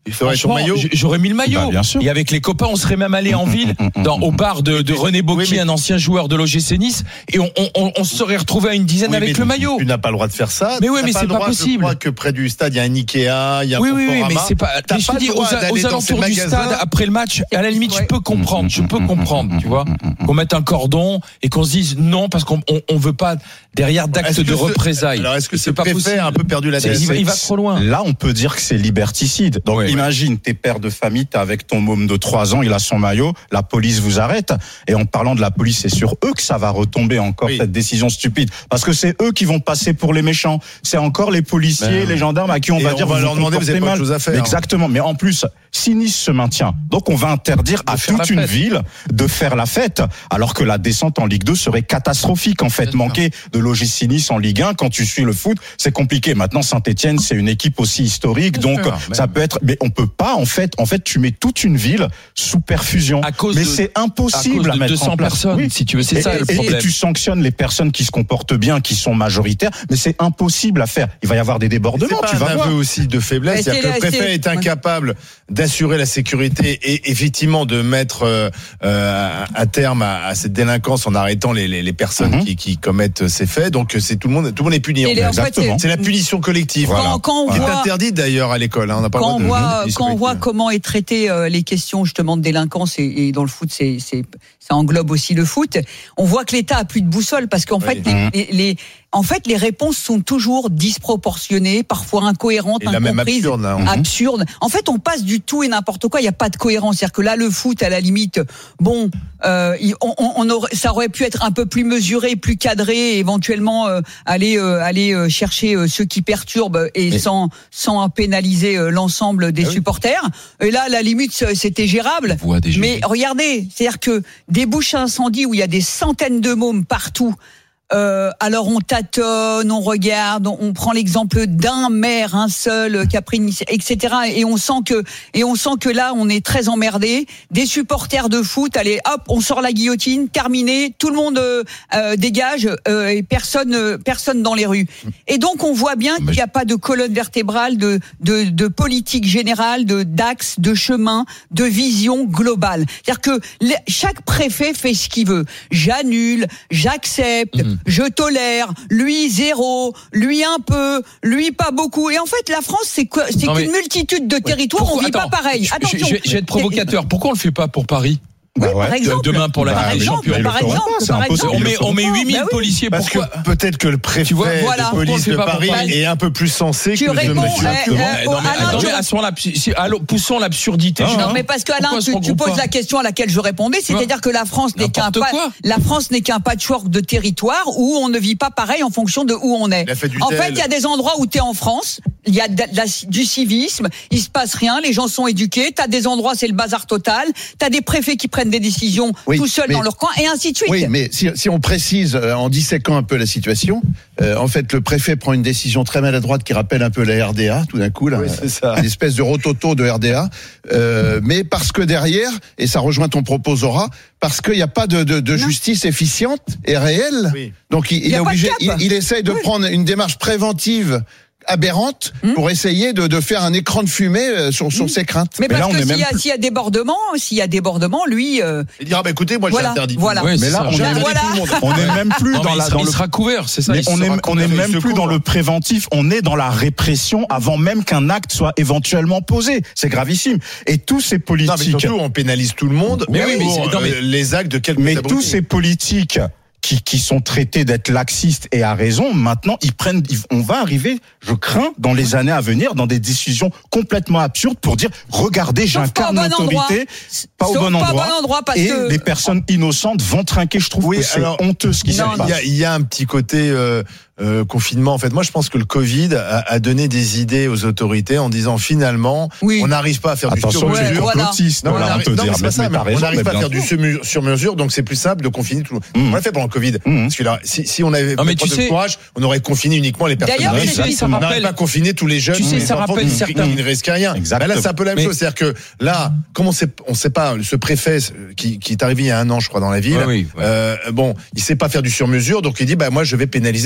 aurais ton maillot. J'aurais mis le maillot. Bah, bien sûr. Et avec les copains, on serait même allé en ville, dans, au bar de, de René Bocky, oui, mais... un ancien joueur de l'O G C Nice, et on, on, on se serait retrouvé à une dizaine Oui, avec le maillot. Tu n'as pas le droit de faire ça. Mais oui, mais T'as c'est le pas droit, possible. Je crois que près du stade, il y a un Ikea, il y a un Oui, oui, oui, mais Conforama. c'est pas. T'as Mais je pas te dis, le aux, droit a- d'aller aux dans alentours ces du magasins. stade, après le match, à la limite, je Ouais. peux comprendre, je peux comprendre, tu vois, qu'on mette un cordon et qu'on se dise non, parce qu'on on, on veut pas derrière d'actes Est-ce que de ce- représailles. Alors, est-ce que ce c'est pas préfet possible? a un peu perdu la C'est- tête? il, va, il va trop loin. Là, on peut dire que c'est liberticide. Donc, Ouais, imagine, t'es père de famille, t'es avec ton môme de trois ans, il a son maillot, la police vous arrête. Et en parlant de la police, c'est sur eux que ça va retomber encore, Oui. cette décision stupide. Parce que c'est eux qui vont passer pour les méchants. C'est encore les policiers, Ben, les gendarmes à qui on Et va on dire va vous leur vous demander, vous avez comportez pas mal. autre chose à faire. Exactement. Mais en plus, si Nice se maintient, donc on va interdire à faire toute la une fête. ville de faire la fête, alors que la descente en Ligue deux serait catastrophique. En fait, Bien sûr. manquer de l'O G C Nice en Ligue un, quand tu suis le foot, c'est compliqué. Maintenant, Saint-Etienne, c'est une équipe aussi historique, Bien donc sûr, ça peut être. Mais on peut pas, en fait, en fait, tu mets toute une ville sous perfusion. À cause mais de- c'est À impossible cause à de mettre deux cents en place. personnes, Oui. si tu veux, c'est Et, ça le et- problème. et tu sanctionnes les personnes qui se comportent bien, qui sont majoritaires, mais c'est impossible à faire. Il va y avoir des C'est débordements, pas tu un vas voir. aveu aussi de faiblesse, Mais c'est-à-dire que c'est le la- préfet c'est- est incapable d'assurer la sécurité et effectivement de mettre euh, euh, un terme à, à cette délinquance en arrêtant les, les, les personnes Mhm. qui, qui commettent ces faits. Donc c'est tout le monde, tout le monde est puni. Et les- en fait, Exactement. C'est la punition collective. Voilà. Quand, quand on Qui est voit, interdite d'ailleurs à l'école. Hein. On n'a pas le quand on droit de- voit, de- quand on voit collective. comment est traité euh, les questions justement de délinquance et, et dans le foot, c'est, c'est, ça englobe aussi le foot. On voit que l'État a plus de boussole parce qu'en fait, Oui. les, les, les- en fait, les réponses sont toujours disproportionnées, parfois incohérentes, Et la même incomprises, absurde. Là. absurdes. En fait, on passe du tout et n'importe quoi. Il n'y a pas de cohérence. C'est-à-dire que là, le foot, à la limite, bon, euh, il- on, on- on aurait, ça aurait pu être un peu plus mesuré, plus cadré, et éventuellement euh, aller euh, aller euh, chercher euh, ceux qui perturbent et Mais- sans sans pénaliser euh, l'ensemble des Ah oui. supporters. Et là, à la limite, c'était gérable. On voit des Mais regardez, c'est-à-dire que des bouches à incendie où il y a des centaines de mômes partout. Euh, alors on tâtonne, on regarde, on, on prend l'exemple d'un maire, un seul euh, qui a pris une initiative, et cetera. Et on sent que, et on sent que là, on est très emmerdé. Des supporters de foot, allez, hop, on sort la guillotine, terminé, tout le monde euh, euh, dégage euh, et personne, euh, personne dans les rues. Et donc on voit bien qu'il n'y a pas de colonne vertébrale, de, de, de politique générale, de d'axe, de chemin, de vision globale. C'est-à-dire que les- chaque préfet fait ce qu'il veut. J'annule, j'accepte. Mhm. Je tolère, lui zéro, lui un peu, lui pas beaucoup. Et en fait, la France, c'est quoi? C'est Non, qu'une mais- multitude de territoires, Pourquoi- on vit Attends, pas pareil. je- je- Attention. Je, je vais être provocateur. Pourquoi on le fait pas pour Paris? Oui, Bah ouais. par exemple. Demain pour la Bah, Par Ligue des exemple, Champions. par le feront exemple, pas, c'est par impossible. exemple. On met, on met huit mille Bah oui. policiers. Parce Pourquoi? que peut-être que le préfet Tu vois, voilà. de Pourquoi on police le de fait pas pour Paris Paris est un peu plus sensé Tu que le réponds, monsieur. eh, Eh, euh, non, mais Alain, attendez, tu- assons la- si- allô, poussons l'absurdité. Non, Non, mais parce que Alain, Pourquoi on se tu, tu regroupe poses pas la question à laquelle je répondais, c'est-à-dire que la France n'est qu'un N'importe pa- quoi. la France n'est qu'un patchwork de territoires où on ne vit pas pareil en fonction de où on est. Il a fait du En tel. fait, il y a des endroits où tu es en France, il y a de la- du civisme, il se passe rien, les gens sont éduqués, tu as des endroits c'est le bazar total, tu as des préfets qui prennent des décisions Oui, tout seuls mais- dans leur coin et ainsi de suite. Oui, mais si, si on précise, euh, en disséquant un peu la situation, euh, en fait, le préfet prend une décision très maladroite qui rappelle un peu la R D A, tout d'un coup, là, Oui, c'est ça. une espèce de rototo de R D A, euh, mais parce que derrière, et ça rejoint ton propos, Zora, parce qu'il n'y a pas de, de, de justice efficiente et réelle, Oui. donc il, Il y il a est pas de obligé, cap. il, il essaye de Oui. prendre une démarche préventive aberrante Hmm. pour essayer de, de faire un écran de fumée euh, sur, sur ses craintes. Mais, Mais là, parce on que est s'il y, même a- plus- s'il y a débordement, s'il y a débordement, lui, euh, Il dira, bah, écoutez, moi, Voilà, j'ai interdit. voilà. tout le monde. Ouais, Mais c'est là, ça. on je- est, voilà. on est même plus Non, dans mais la il, dans il le sera couvert, c'est ça. Mais il on sera est, on couvert, est il même se plus couvre. dans le préventif, on est dans la répression avant même qu'un acte soit éventuellement posé. C'est gravissime. Et tous ces Non, mais politiques, surtout, on pénalise tout le monde Mais oui, mais pour c'est- non, mais- euh, les actes de quelques mais abrutis. tous ces politiques qui, qui sont traités d'être laxistes et à raison, maintenant ils prennent, ils- on va arriver, je crains, dans les années à venir, dans des décisions complètement absurdes pour dire, regardez, Sauf pas au j'incarne bon endroit. l'autorité, pas au Sauf bon pas au endroit, bon endroit parce et que les personnes innocentes vont trinquer. Je trouve Oui, que c'est alors, honteux ce qui se non, passe. Il y, a, il y a un petit côté euh, euh, confinement. En fait, moi, je pense que le Covid a, a donné des idées aux autorités en disant finalement, Oui. on n'arrive pas à faire Attention, du Ouais, c'est sur-mesure. voilà. complotiste, Non, là, on on arrive- te non, dire, mais c'est mais, pas ça, mais mais t'as raison, on n'arrive mais pas à bien faire du sûr. sur- sur-mesure, donc c'est plus simple de confiner tout. Mmh. On l'a fait pendant le Covid. Mmh. Parce que là, si, si on avait Non, mais fait tu preuve de sais- courage, on aurait confiné uniquement les personnes D'ailleurs, âgées. tu sais, ça on n'aurait rappelle- pas confiné tous les jeunes. Tu sais, les ça enfants rappelle qui, certains- qui ne risquent rien. Exactement. Bah là, c'est un peu la même Mais- chose. C'est-à-dire que là, comme on sait, on sait pas, ce préfet qui, qui est arrivé il y a un an, je crois, dans la ville, Ouais, oui, ouais. euh, bon, il sait pas faire du sur-mesure, donc il dit, bah moi, je vais pénaliser tout le monde.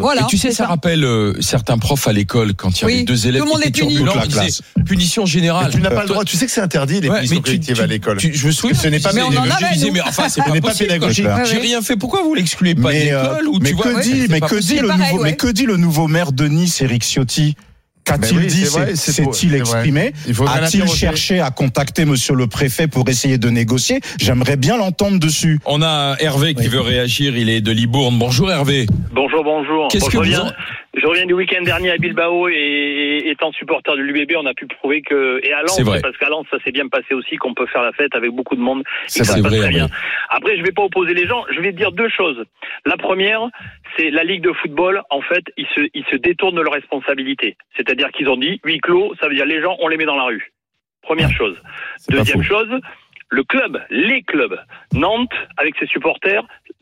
Voilà. Et tu sais, c'est ça, rappelle euh, certains profs à l'école quand il y avait Oui, deux élèves tout le monde qui est étaient puni. turbulents, Toute la ils disaient, punition générale. Mais tu n'as pas le Toi- droit. Tu sais que c'est interdit les Ouais, punitions mais tu- collectives tu- à l'école. tu- je me souviens. Ce n'est pas je disais, Mais on en je avait, disais, nous. mais enfin, c'est Ce pas n'est pas possible. pédagogique. Ouais, J'ai ouais. rien fait. Pourquoi vous l'excluez pas de Mais, euh, l'école ou mais tu vois, que ouais, dit, c'est mais pas que possible. dit le pareil, nouveau, ouais. mais que dit le nouveau maire de Nice, Éric Ciotti? Qu'a-t-il Ben oui, dit, c'est vrai, s'est- c'est pour- s'est-il c'est vrai. exprimé? Il faudrait A-t-il l'interroger. cherché à contacter monsieur le préfet pour essayer de négocier? J'aimerais bien l'entendre dessus. On a Hervé qui veut réagir. Il est de Libourne. Bonjour Hervé. Bonjour, bonjour. Qu'est-ce Bon, que je, vous reviens, en- je reviens du week-end dernier à Bilbao et, et étant supporter de l'U B B, on a pu prouver que, et à Lens, C'est vrai. parce qu'à Lens, ça s'est bien passé aussi, qu'on peut faire la fête avec beaucoup de monde. et C'est que ça vrai, se passe très Hervé. bien. Après, je vais pas opposer les gens, je vais dire deux choses. La première, c'est la Ligue de football, en fait, ils se, ils se détournent de leurs responsabilités. C'est-à-dire qu'ils ont dit, huis clos, ça veut dire les gens, on les met dans la rue. Première chose. C'est pas Deuxième faux. chose, le club, les clubs, Nantes avec ses supporters,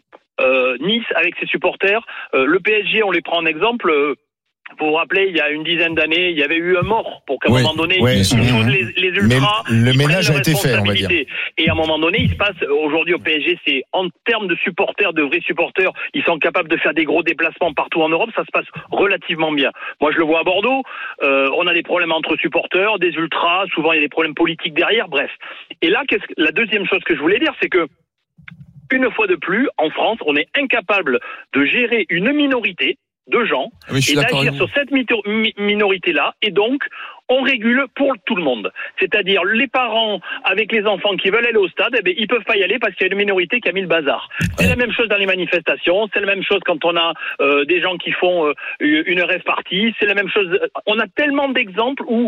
euh, Nice avec ses supporters, euh, le P S G, on les prend en exemple. Euh, vous vous rappelez, il y a une dizaine d'années, il y avait eu un mort pour qu'à un Ouais, moment donné, ouais, ils bien sûr. tous les, les Mais ultras, le ils ménage prennent a été fait, on va dire. responsabilité. Et à un moment donné, il se passe, aujourd'hui au P S G, c'est en termes de supporters, de vrais supporters, ils sont capables de faire des gros déplacements partout en Europe, ça se passe relativement bien. Moi, je le vois à Bordeaux, euh, on a des problèmes entre supporters, des ultras, souvent il y a des problèmes politiques derrière, bref. Et là, qu'est-ce que, la deuxième chose que je voulais dire, c'est que une fois de plus, en France, on est incapable de gérer une minorité de gens Oui, je suis et d'accord d'agir avec vous. sur cette mito- mi- minorité-là, et donc on régule pour tout le monde. C'est-à-dire les parents avec les enfants qui veulent aller au stade, eh ben, ils peuvent pas y aller parce qu'il y a une minorité qui a mis le bazar. C'est Ouais. la même chose dans les manifestations, c'est la même chose quand on a euh, des gens qui font euh, une rêve partie, c'est la même chose. On a tellement d'exemples où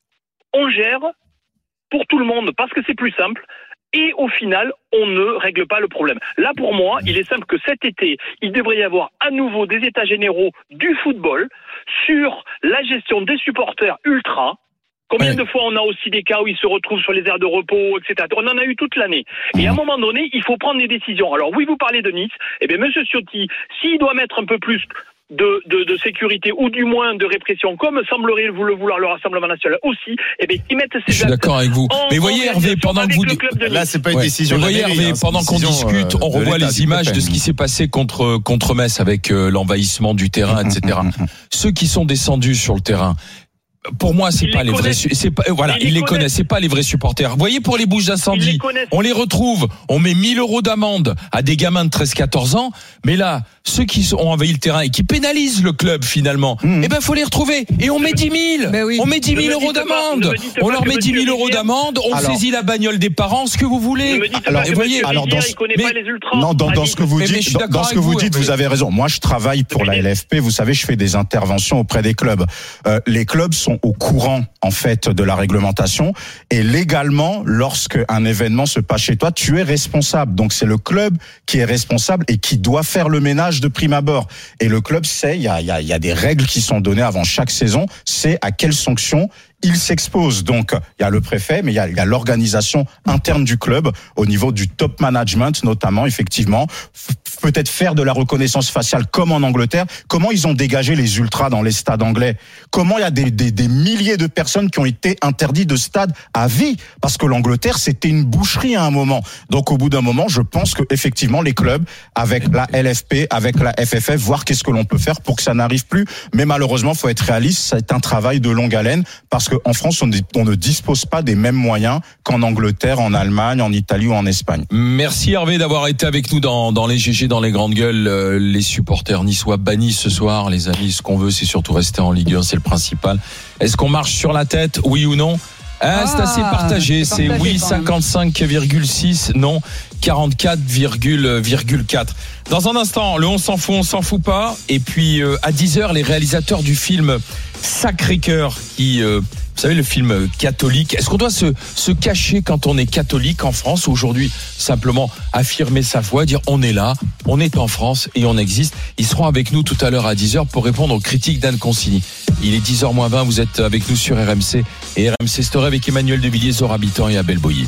on gère pour tout le monde parce que c'est plus simple. Et au final, on ne règle pas le problème. Là, pour moi, il est simple que cet été, il devrait y avoir à nouveau des états généraux du football sur la gestion des supporters ultra. Combien Ouais. de fois on a aussi des cas où ils se retrouvent sur les aires de repos, et cetera. On en a eu toute l'année. Et à un moment donné, il faut prendre des décisions. Alors oui, vous parlez de Nice. Eh bien, Monsieur Ciotti, s'il doit mettre un peu plus de, de, de sécurité ou du moins de répression, comme semblerait vous le vouloir le Rassemblement national aussi, eh bien, ils mettent ces Je suis actes d'accord avec vous. en- Mais en voyez Hervé, réalisation pendant que avec vous le club de Nice. Là, c'est pas une Ouais. décision Mais de la voyez mairie, Hervé, hein, c'est une pendant qu'on décision, discute, euh, on de revoit l'État, les du images préfet. de ce qui s'est passé contre contre Metz avec euh, l'envahissement du terrain, et cetera. Ceux qui sont descendus sur le terrain. Pour moi, c'est Ils pas les les vrais, connaissent. su- c'est pas, euh, voilà, Ils ils les les connaissent, c'est pas les vrais supporters. Vous voyez, pour les bouches Ils les d'incendie, connaissent. on les retrouve, on met mille euros d'amende à des gamins de treize quatorze ans, mais là, ceux qui sont- ont envahi le terrain et qui pénalisent le club finalement, Mmh. eh ben, faut les retrouver. Et on met dix mille. Ben oui. On met dix Ne mille me euros dites pas- d'amende. ne me dites On pas leur que met dix mille monsieur euros Rivière- d'amende, on Alors- saisit la bagnole des parents, ce que vous Ne voulez. me dites Alors, pas que et voyez, monsieur alors, Rivière, dans ce- il connaît mais- pas les ultras. Non, dans, dans Allez. ce que vous Mais- mais je dites, suis dans, d'accord dans ce avec que vous vous, dites, Hervé. vous avez raison. Moi, je travaille pour la L F P. Vous savez, je fais des interventions auprès des clubs. Euh, les clubs sont au courant, en fait, de la réglementation. Et légalement, lorsque un événement se passe chez toi, tu es responsable. Donc, c'est le club qui est responsable et qui doit faire le ménage de prime abord. Et le club sait, il y a, il y a, il y a des règles qui sont données avant chaque saison. C'est à quelles sanctions il s'expose. Donc, il y a le préfet, mais il y a, il y a l'organisation interne du club au niveau du top management, notamment, effectivement. F- peut-être faire de la reconnaissance faciale comme en Angleterre. Comment ils ont dégagé les ultras dans les stades anglais? Comment il y a des, des, des milliers de personnes qui ont été interdites de stade à vie? Parce que l'Angleterre, c'était une boucherie à un moment. Donc, au bout d'un moment, je pense que effectivement, les clubs, avec la L F P, avec la F F F, voir qu'est-ce que l'on peut faire pour que ça n'arrive plus. Mais malheureusement, faut être réaliste, c'est un travail de longue haleine parce qu'en France, on ne, on ne dispose pas des mêmes moyens qu'en Angleterre, en Allemagne, en Italie ou en Espagne. Merci Hervé d'avoir été avec nous dans, dans les G G, dans les grandes gueules. Euh, les supporters niçois bannis ce soir, les amis. Ce qu'on veut, c'est surtout rester en Ligue un, c'est le principal. Est-ce qu'on marche sur la tête, oui ou non? Ah, c'est Ah, assez partagé. c'est C'est partagé oui quand même. cinquante-cinq virgule six, non quarante-quatre virgule quatre. Dans un instant, le on s'en fout, on s'en fout pas. Et puis euh, à dix heures, les réalisateurs du film Sacré-Cœur, qui, euh, vous savez, le film catholique. Est-ce qu'on doit se, se cacher quand on est catholique en France aujourd'hui? Simplement affirmer sa foi, dire on est là, on est en France et on existe. Ils seront avec nous tout à l'heure à dix heures pour répondre aux critiques d'Anne Consigny. Il est dix heures moins vingt, vous êtes avec nous sur R M C. Et R M C Story avec Emmanuel Devilliers, Zora Habitant et Abel Boyer.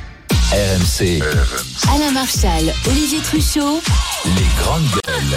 R M C, Alain Marchal, Olivier Truchot. les grandes gueules.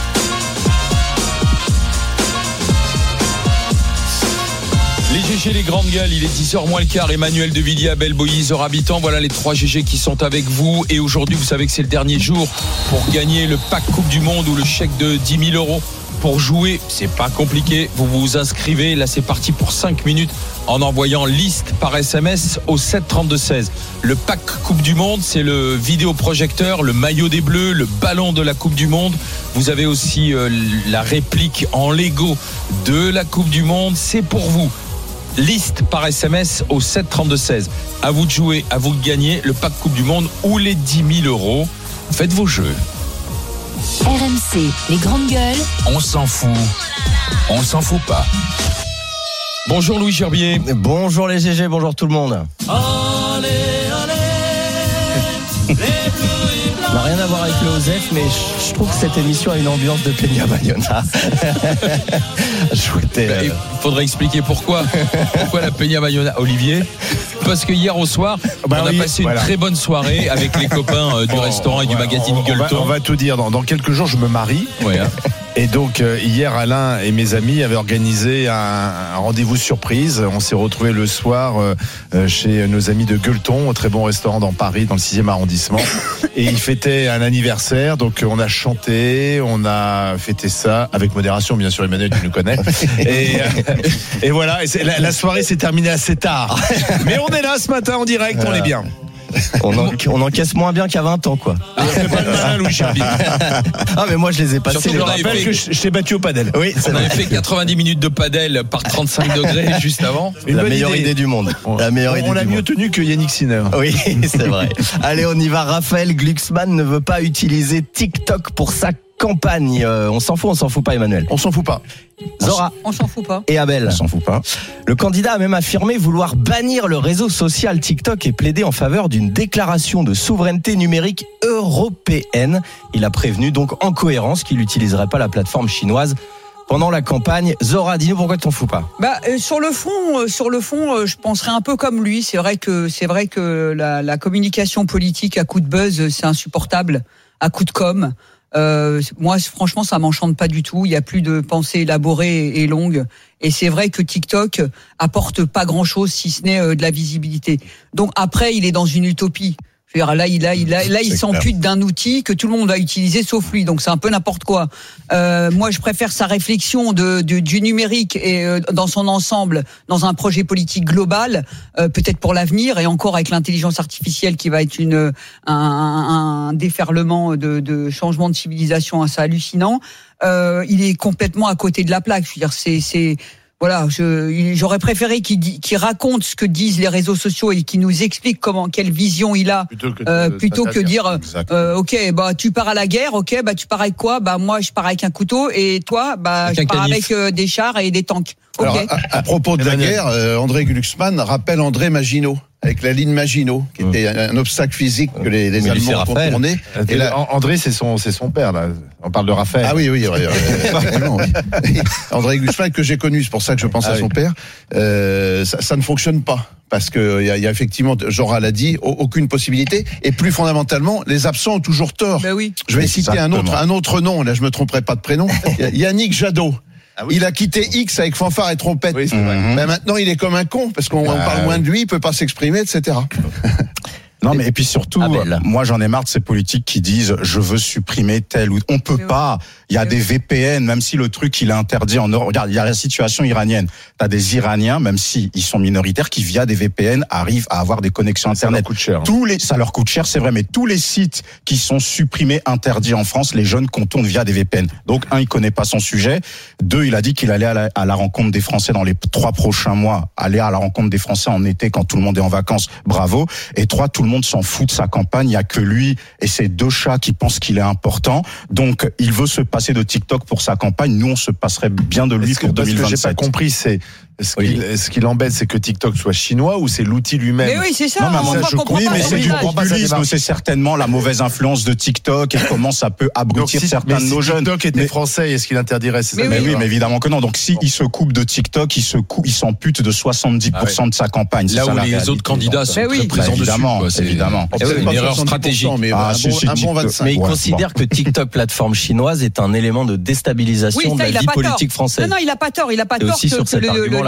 Les G G, les grands grandes gueules, il est dix heures moins le quart. Emmanuel Devilliers, Abel Boilly, Zora Habitant, voilà les trois G G qui sont avec vous. Et aujourd'hui, vous savez que c'est le dernier jour pour gagner le pack Coupe du Monde ou le chèque de dix mille euros. Pour jouer, c'est pas compliqué. Vous vous inscrivez. Là, c'est parti pour cinq minutes en envoyant liste par S M S au sept trente-deux seize. Le pack Coupe du Monde, c'est le vidéoprojecteur, le maillot des Bleus, le ballon de la Coupe du Monde. Vous avez aussi euh, la réplique en Lego de la Coupe du Monde. C'est pour vous. Liste par S M S au sept trente-deux seize. À vous de jouer, à vous de gagner le pack Coupe du Monde ou les dix mille euros. Faites vos jeux. R M C, les grandes gueules. On s'en fout. On s'en fout pas. Bonjour Louis Gerbier. Bonjour les G G, bonjour tout le monde. Allez, allez, Ça n'a rien à voir avec le Osef, mais je trouve que cette émission a une ambiance de Peña Bayona. Je souhaitais. Bah, il faudrait expliquer pourquoi. Pourquoi la Peña Bayona, Olivier? Parce que hier au soir, bah on oui, a passé voilà. une très bonne soirée avec les copains euh, du bon, restaurant et du voilà, magazine on, Gueuleton. On va, on va tout dire. Dans, dans quelques jours, je me marie. Ouais, hein. Et donc euh, hier, Alain et mes amis avaient organisé un, un rendez-vous surprise. On s'est retrouvés le soir euh, chez nos amis de Gueuleton, un très bon restaurant dans Paris, dans le sixième arrondissement. Et ils fêtaient un anniversaire. Donc on a chanté, on a fêté ça avec modération, bien sûr. Emmanuel, tu nous connais. Et, euh, et voilà. Et c'est, la, la soirée s'est terminée assez tard. Mais on est là ce matin en direct. Voilà. On est bien. On, en, on encaisse moins bien qu'à vingt ans, quoi. Ah, c'est pas le malin, Louis Gerbier. Ah, mais moi, je les ai passés. Je rappelle fait... que je, je t'ai battu au padel. Oui, on avait fait quatre-vingt-dix minutes de padel par trente-cinq degrés juste avant. Une la meilleure idée. idée du monde. On, la meilleure on, idée on l'a du mieux monde. tenu que Yannick Sinner. Oui, c'est vrai. Allez, on y va. Raphaël Glucksmann ne veut pas utiliser TikTok pour sa campagne. Euh, on s'en fout, on s'en fout pas, Emmanuel. On s'en fout pas. Zora, on s'en fout pas. Et Abel, on s'en fout pas. Le candidat a même affirmé vouloir bannir le réseau social TikTok et plaider en faveur d'une déclaration de souveraineté numérique européenne. Il a prévenu donc en cohérence qu'il n'utiliserait pas la plateforme chinoise pendant la campagne. Zora, dis-nous pourquoi tu t'en fous pas. Bah euh, sur le fond, euh, sur le fond, euh, je penserais un peu comme lui. C'est vrai que c'est vrai que la, la communication politique à coup de buzz, c'est insupportable, à coup de com. Euh, moi, franchement, ça m'enchante pas du tout. Il y a plus de pensée élaborée et longue. Et c'est vrai que TikTok apporte pas grand-chose, si ce n'est euh, de la visibilité. Donc après, il est dans une utopie. Je veux dire, là, il a, il a, là, il s'ampute d'un outil que tout le monde va utiliser sauf lui. Donc c'est un peu n'importe quoi. Euh, moi, je préfère sa réflexion de, de du numérique et euh, dans son ensemble, dans un projet politique global, euh, peut-être pour l'avenir et encore avec l'intelligence artificielle qui va être une un, un déferlement de, de changement de civilisation assez hallucinant. Euh, il est complètement à côté de la plaque. Je veux dire, c'est c'est Voilà, je, j'aurais préféré qu'il, qu'il raconte ce que disent les réseaux sociaux et qu'il nous explique comment, quelle vision il a, plutôt que, euh, plutôt que dire, euh, ok, bah tu pars à la guerre, ok, bah tu pars avec quoi? Bah moi je pars avec un couteau et toi, bah avec je pars avec euh, des chars et des tanks. Okay. Alors, à, à propos de la guerre, euh, André Glucksmann rappelle André Maginot. Avec la ligne Maginot, qui était un obstacle physique que les, les Allemands ont contourné. Et là, André, c'est son, c'est son père, là. On parle de Raphaël. Ah oui, oui, oui, oui, oui. André Glucksmann, que j'ai connu, c'est pour ça que je pense ah à son oui. père. Euh, ça, ça ne fonctionne pas. Parce que il y, y a effectivement, Zora l'a dit, aucune possibilité. Et plus fondamentalement, les absents ont toujours tort. Ben oui. Je vais Exactement. citer un autre, un autre nom. Là, je me tromperai pas de prénom. Yannick Jadot. Ah oui. Il a quitté X avec fanfare et trompette. Oui, c'est vrai. Mm-hmm. Mais maintenant, il est comme un con parce qu'on ah, parle moins de lui, il peut pas s'exprimer, et cetera. Non, mais et puis surtout, Abel. moi j'en ai marre de ces politiques qui disent je veux supprimer tel ou on peut oui, pas. Il y a oui. des V P N, même si le truc il est interdit en Europe. Regarde, il y a la situation iranienne. T'as des Iraniens, même si ils sont minoritaires, qui via des V P N arrivent à avoir des connexions internet. Ça leur coûte cher. Tous les, ça leur coûte cher, c'est vrai, mais tous les sites qui sont supprimés, interdits en France, les jeunes contournent via des V P N. Donc un, il connaît pas son sujet. Deux, il a dit qu'il allait à la, à la rencontre des Français dans les trois prochains mois. Aller à la rencontre des Français en été quand tout le monde est en vacances. Bravo. Et trois, tout le monde s'en fout de sa campagne, il n'y a que lui et ses deux chats qui pensent qu'il est important. Donc, il veut se passer de TikTok pour sa campagne. Nous, on se passerait bien de lui que, pour deux mille vingt-sept. Ce que j'ai pas compris, c'est ce qui, oui. ce qui l'embête, c'est que TikTok soit chinois ou c'est l'outil lui-même? Mais oui, c'est ça. Non, mais on ça je comprends oui, pas mais c'est du populisme. C'est certainement la mauvaise influence de TikTok et comment ça peut abrutir si, certains de nos si jeunes. TikTok était mais, français, est-ce qu'il interdirait ces Mais, mais oui, mais évidemment que non. Donc, si il se coupe de TikTok, il se coupe, il s'ampute de soixante-dix pour cent ah ouais. de sa campagne. Là où les autres candidats sont très présents dessus. Évidemment, évidemment. C'est une erreur stratégique. Mais il considère que TikTok, plateforme chinoise, est un élément de déstabilisation de la vie politique française. Non, non, il a pas tort. Il a pas tort que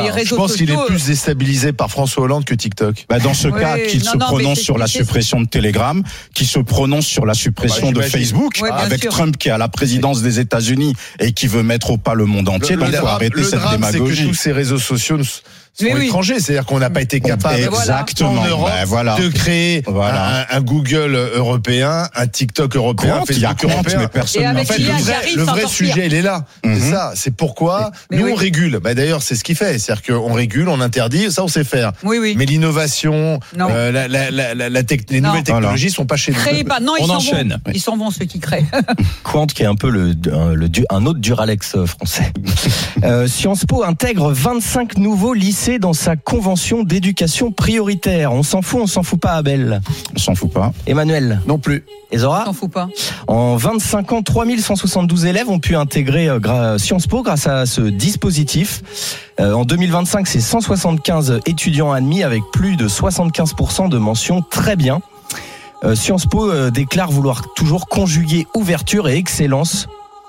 les réseaux Je pense qu'il est sociaux, plus déstabilisé par François Hollande que TikTok. Bah, dans ce Ouais, cas, qu'il non, se non, mais prononce c'est- sur la c'est- suppression de Telegram, qu'il se prononce sur la suppression Bah, de j'imagine. Facebook, Ouais, bien avec sûr. Trump qui est à la présidence des États-Unis et qui veut mettre au pas le monde entier. Donc, il faut drame, arrêter le cette drame, c'est que démagogie. tous ces réseaux sociaux nous- sont Mais oui. étrangers. C'est-à-dire qu'on n'a pas été capable Exactement. en Europe Ben, voilà. de créer Voilà. un, un Google européen, un TikTok européen, un Compte, il y a Facebook compte, européen. mais personne Et n'en avec En fait, fait. l'I A le qui vrai, arrive, le c'est vrai encore sujet, pire. il est là. Mhm. C'est ça. C'est pourquoi Mais nous oui. on régule. Bah, d'ailleurs, c'est ce qu'il fait. C'est-à-dire qu'on régule, on interdit. Ça, on sait faire. Oui, oui. Mais l'innovation, Non. euh, la, la, la, la, la tec- les Non. nouvelles technologies sont pas chez nous. Créez pas. Non, ils On s'en enchaîne. vont. Ils s'en vont, ceux qui créent. Quant qui est un peu le, un, le, un autre Duralex euh, français. Euh, Sciences Po intègre vingt-cinq nouveaux lycées dans sa convention d'éducation prioritaire. On s'en fout, on s'en fout pas, Abel. On s'en fout pas. Emmanuel Non plus. et Zora. T'en fous pas. En vingt-cinq ans, trois mille cent soixante-douze élèves ont pu intégrer euh, gra- Sciences Po grâce à ce dispositif. Euh, en deux mille vingt-cinq, c'est cent soixante-quinze étudiants admis avec plus de soixante-quinze pour cent de mentions très bien. Euh, Sciences Po euh, déclare vouloir toujours conjuguer ouverture et excellence.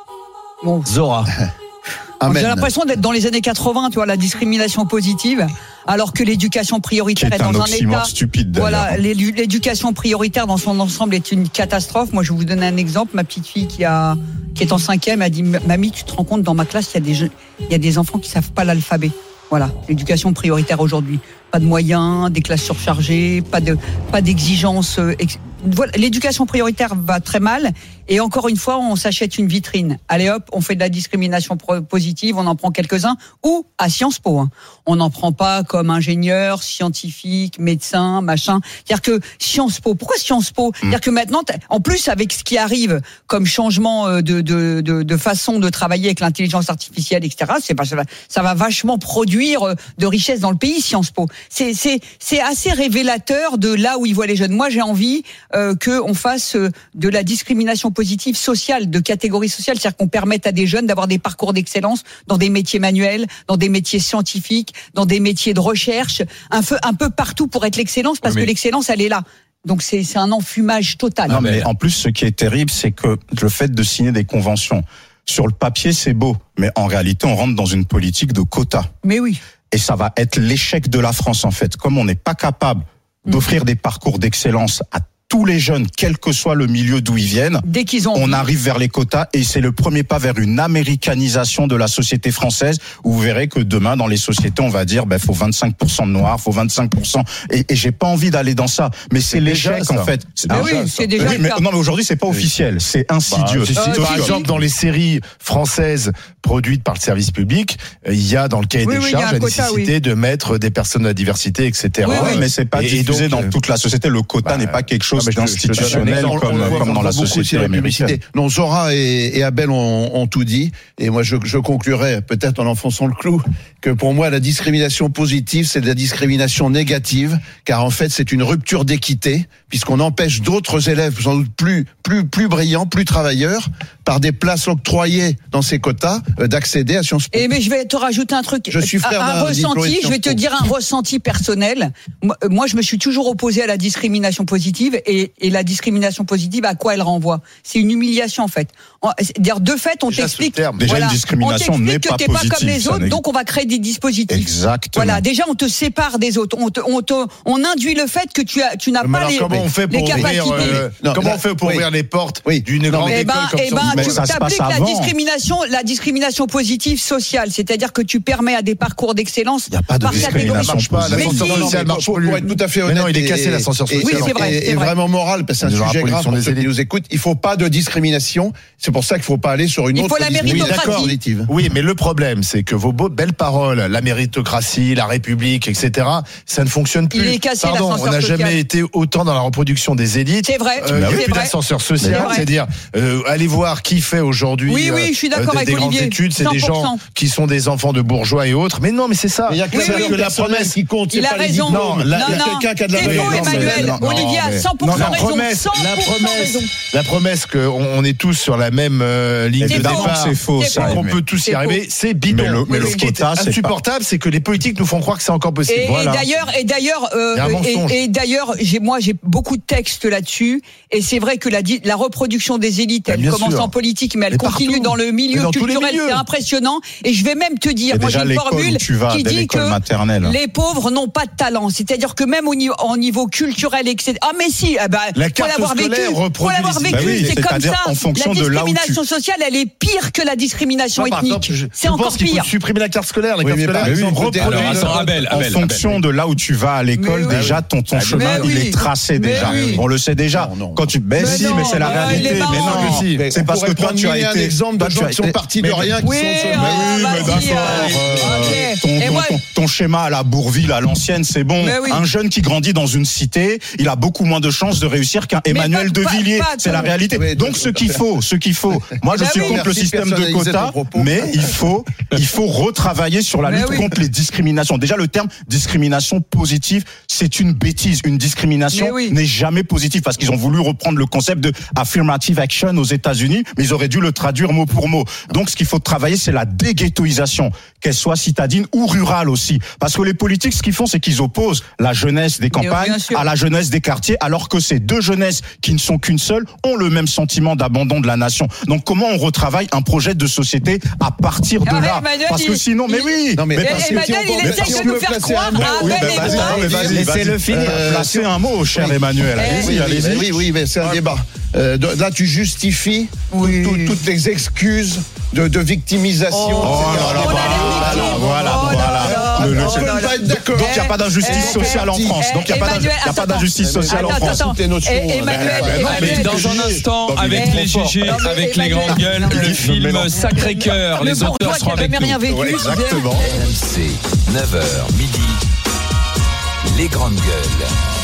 Bon. Zora. Amen. J'ai l'impression d'être dans les années quatre-vingts, tu vois, la discrimination positive, alors que l'éducation Qui prioritaire est est un dans un oxymore état. stupide d'ailleurs. Voilà, l'édu- l'éducation prioritaire dans son ensemble est une catastrophe. Moi, je vais vous donner un exemple. Ma petite fille qui a, qui est en cinquième, a dit, mamie, tu te rends compte, dans ma classe, il y a des jeunes, il y a des enfants qui savent pas l'alphabet. Voilà, l'éducation prioritaire aujourd'hui. Pas de moyens, des classes surchargées, pas de, pas d'exigences. euh, ex- Voilà, l'éducation prioritaire va très mal. Et encore une fois, on s'achète une vitrine. Allez hop, on fait de la discrimination pro- positive, on en prend quelques-uns. Ou à Sciences Po. Hein. On n'en prend pas comme ingénieur, scientifique, médecin, machin. C'est-à-dire que Sciences Po, pourquoi Sciences Po C'est-à-dire que maintenant, t'as- en plus avec ce qui arrive comme changement euh, de, de, de, de façon de travailler avec l'intelligence artificielle, et cetera, c'est pas, ça, va, ça va vachement produire euh, de richesse dans le pays, Sciences Po. C'est, c'est, c'est assez révélateur de là où ils voient les jeunes. Moi, j'ai envie euh, qu'on fasse euh, de la discrimination positive sociale, de catégorie sociale, c'est-à-dire qu'on permette à des jeunes d'avoir des parcours d'excellence dans des métiers manuels, dans des métiers scientifiques, dans des métiers de recherche, un peu, un peu partout pour être l'excellence, parce Oui, mais- que l'excellence, elle est là. Donc c'est, c'est un enfumage total. Non, mais en plus, ce qui est terrible, c'est que le fait de signer des conventions, sur le papier, c'est beau, mais en réalité, on rentre dans une politique de quotas. Mais oui. Et ça va être l'échec de la France, en fait. Comme on n'est pas capable d'offrir des parcours d'excellence à tous les jeunes, quel que soit le milieu d'où ils viennent, Dès qu'ils ont on envie. arrive vers les quotas et c'est le premier pas vers une américanisation de la société française où vous verrez que demain, dans les sociétés, on va dire, ben, faut vingt-cinq pour cent de noirs, faut vingt-cinq pour cent. Et, et j'ai pas envie d'aller dans ça. Mais c'est déjà l'échec, ça. en fait. C'est Mais déjà oui, ça. c'est déjà Oui, le mais, cas. non, mais aujourd'hui, c'est pas officiel. C'est insidieux. Bah, si, si, Euh, par si, exemple, si. dans les séries françaises produites par le service public, euh, il y a dans le cahier Oui, des oui, il y a charges un la quota, nécessité de mettre des personnes de la diversité, et cetera. Oui, Oui, oui. mais c'est pas Et- et diffusé donc, dans euh, toute la société. Le quota bah, n'est pas quelque chose non, mais je- je te donne un d'institutionnel exemple. comme, On voit- comme on dans la voit beaucoup aussi société la publicité. américaine. Non, Zora et, et Abel ont, ont tout dit. Et moi, je, je conclurai, peut-être en enfonçant le clou, que pour moi, la discrimination positive, c'est de la discrimination négative, car en fait, c'est une rupture d'équité, puisqu'on empêche d'autres élèves, sans doute plus, plus, plus brillants, plus travailleurs, par des places octroyées dans ces quotas, euh, d'accéder à Sciences Po. Et mais je vais te rajouter un truc. Je suis frère un d'un diplômé ressenti. de Je vais te Sciences Po. dire un ressenti personnel. Moi, euh, moi, je me suis toujours opposé à la discrimination positive et, et la discrimination positive, à quoi elle renvoie? C'est une humiliation en fait. En- c'est-à-dire, de fait, on Déjà, t'explique. sous le terme. Déjà, une discrimination on n'est t'explique pas que t'es pas comme positive, les ça autres, n'est- donc on va créer des dispositifs. Exactement. Voilà. Déjà, on te sépare des autres. On te, on te, on induit le fait que tu as, tu n'as Mais pas alors, les, comment on fait les pour ouvrir, capacités. euh, Non, comment là, on fait pour oui. ouvrir les portes Oui. d'une Non, grande Eh école ben, comme eh ben, ça Mais tu ça se t'appliques passe la avant. discrimination, la discrimination positive sociale, c'est-à-dire que tu permets à des parcours d'excellence Il n'y a pas de par catégorie. discrimination marche pas, positive. l'ascenseur Mais si. social marche pour, plus. pour être tout à fait Mais honnête. non, il est et- cassé l'ascenseur et- social. Oui, c'est vrai, Et, c'est et vrai. vraiment moral, parce que c'est un Déjà, la sujet grave pollution pour des ceux qui élites. nous écoutent. Il faut pas de discrimination. C'est pour ça qu'il faut pas aller sur une Il autre faut la discrimination méritocratie. positive. Oui, mais le problème, c'est que vos beaux- belles paroles, la méritocratie, la République, et cetera, ça ne fonctionne plus. Il est cassé, Pardon, l'ascenseur on n'a social. jamais été autant dans la reproduction des élites. C'est vrai, Euh, il n'y a c'est plus vrai. d'ascenseur C'est social. vrai. C'est-à-dire, euh, allez voir qui fait aujourd'hui Oui, oui, je suis d'accord euh, avec des grandes Olivier. études. C'est des cent pour cent. gens qui sont des enfants de bourgeois et autres. Mais non, mais c'est ça. Mais il y a que, Oui, ça, oui. que la promesse qui compte. c'est Il a pas les raison. diplômes. Non, Il y la- a non, non. quelqu'un qui a de la C'est faux, raison. Emmanuel. Non, non, Olivier a mais- cent pour cent non, la raison. promesse, cent pour cent la promesse, raison. la promesse qu'on on est tous sur la même euh, ligne de C'est faux. départ. C'est faux, C'est ça. faux. Qu'on mais- peut tous C'est y arriver, faux. c'est bidon. Mais le- mais le Ce qui est quota, c'est pas- insupportable, c'est que les politiques nous font croire que c'est encore possible. Et, Voilà. et d'ailleurs, et d'ailleurs, euh, Il y a un mensonge. et, et d'ailleurs, j'ai moi j'ai beaucoup de textes là-dessus, et c'est vrai que la, di- la reproduction des élites, Bah, elle bien commence sûr. en politique, mais elle Mais continue partout. dans le Mais milieu dans tous les culturel c'est impressionnant. Et je vais même te dire, Et moi j'ai déjà une l'école formule où tu vas, qui dès dit l'école que maternelle. les pauvres n'ont pas de talent. C'est-à-dire que même au niveau, au niveau culturel, et cetera. Ah mais si, eh ben, La faut carte l'avoir vécu. scolaire Faut reproduit l'avoir les- vécu, Bah oui, c'est comme c'est-à-dire ça. en fonction la de là où tu- discrimination sociale, elle est pire que la discrimination Moi, par ethnique. exemple, je- C'est je encore pense qu'il faut pire. supprimer la carte scolaire. La Oui, carte mais par scolaire, exemple, reproduit Alors, le- attends, Abel, En Abel, fonction Abel. de là où tu vas à l'école, Mais oui. déjà ton, ton Mais chemin oui. il est tracé Mais déjà. oui. On le sait déjà. Non, non. Quand tu ben Mais si, non, mais c'est la bah, il réalité. est Mais marrant. non, Si. Mais c'est on parce que pourrait toi prendre tu as mille et un été. exemples toi, de tu gens as qui sont été- partis de mais- rien, qui Oui, sont sur le- ah, Mais oui, mais vas-y, d'accord. euh, euh, ok. ton, Et ton- moi- ton- ton schéma à la Bourville, à l'ancienne, c'est bon. Mais oui. Un jeune qui grandit dans une cité, il a beaucoup moins de chances de réussir qu'un Emmanuel pas- de pas- Villiers. pas C'est la tout. réalité. Oui, Donc tout ce à qu'il fait. faut, ce qu'il faut. Moi, je Bah suis oui. contre le Merci de système de personnaliser quotas, ton propos. mais il faut, il faut retravailler sur la Mais lutte oui. contre les discriminations. Déjà, le terme discrimination positive, c'est une bêtise. Une discrimination Mais oui. n'est jamais positive parce qu'ils ont voulu reprendre le concept de affirmative action aux États-Unis, mais ils auraient dû le traduire mot pour mot. Donc, ce qu'il faut travailler, c'est la déghettoisation, qu'elle soit citadine ou rurale aussi. Parce que les politiques, ce qu'ils font, c'est qu'ils opposent la jeunesse des Bien campagnes sûr. à la jeunesse des quartiers, alors que ces deux jeunesses qui ne sont qu'une seule ont le même sentiment d'abandon de la nation. Donc, comment on retravaille un projet de société à partir de Ah ouais, là? Emmanuel, Parce que il- sinon, mais il- oui! Non, mais Et parce que Emmanuel, si on il peut- essaie si de on nous peut faire placer croire un mot- à Oui, Abel ben et vas-y, moi. non, mais vas-y, Laissez-le vas-y. finir. Euh, Placez un mot, cher Eh, Emmanuel. eh, Allez-y, Oui, allez-y. oui, oui, mais c'est un débat. Euh, de- là, tu justifies Oui. tout- tout- toutes les excuses de, de victimisation. Oh et cetera. là là, On a les voilà, victimes. voilà, Oh là voilà. là. Le- le- On peut là ne là. pas être d'accord. Donc il n'y a pas d'injustice Eh, sociale en eh, France. Donc il n'y a pas d'inju- Emmanuel, il y a pas attends, d'injustice sociale en attends, France. attends. Toutes les notions, Eh, euh, Emmanuel, ben, Non, mais Emmanuel, dans un instant, Dans avec du les confort. G G, Non, mais avec les Emmanuel, grandes gueules, non, mais- le film Sacré-Cœur, Mais les bon, auteurs toi seront qui n'as avec jamais rien nous. vécu, Ouais, tu sais. exactement. R M C, neuf heures midi, les grandes gueules.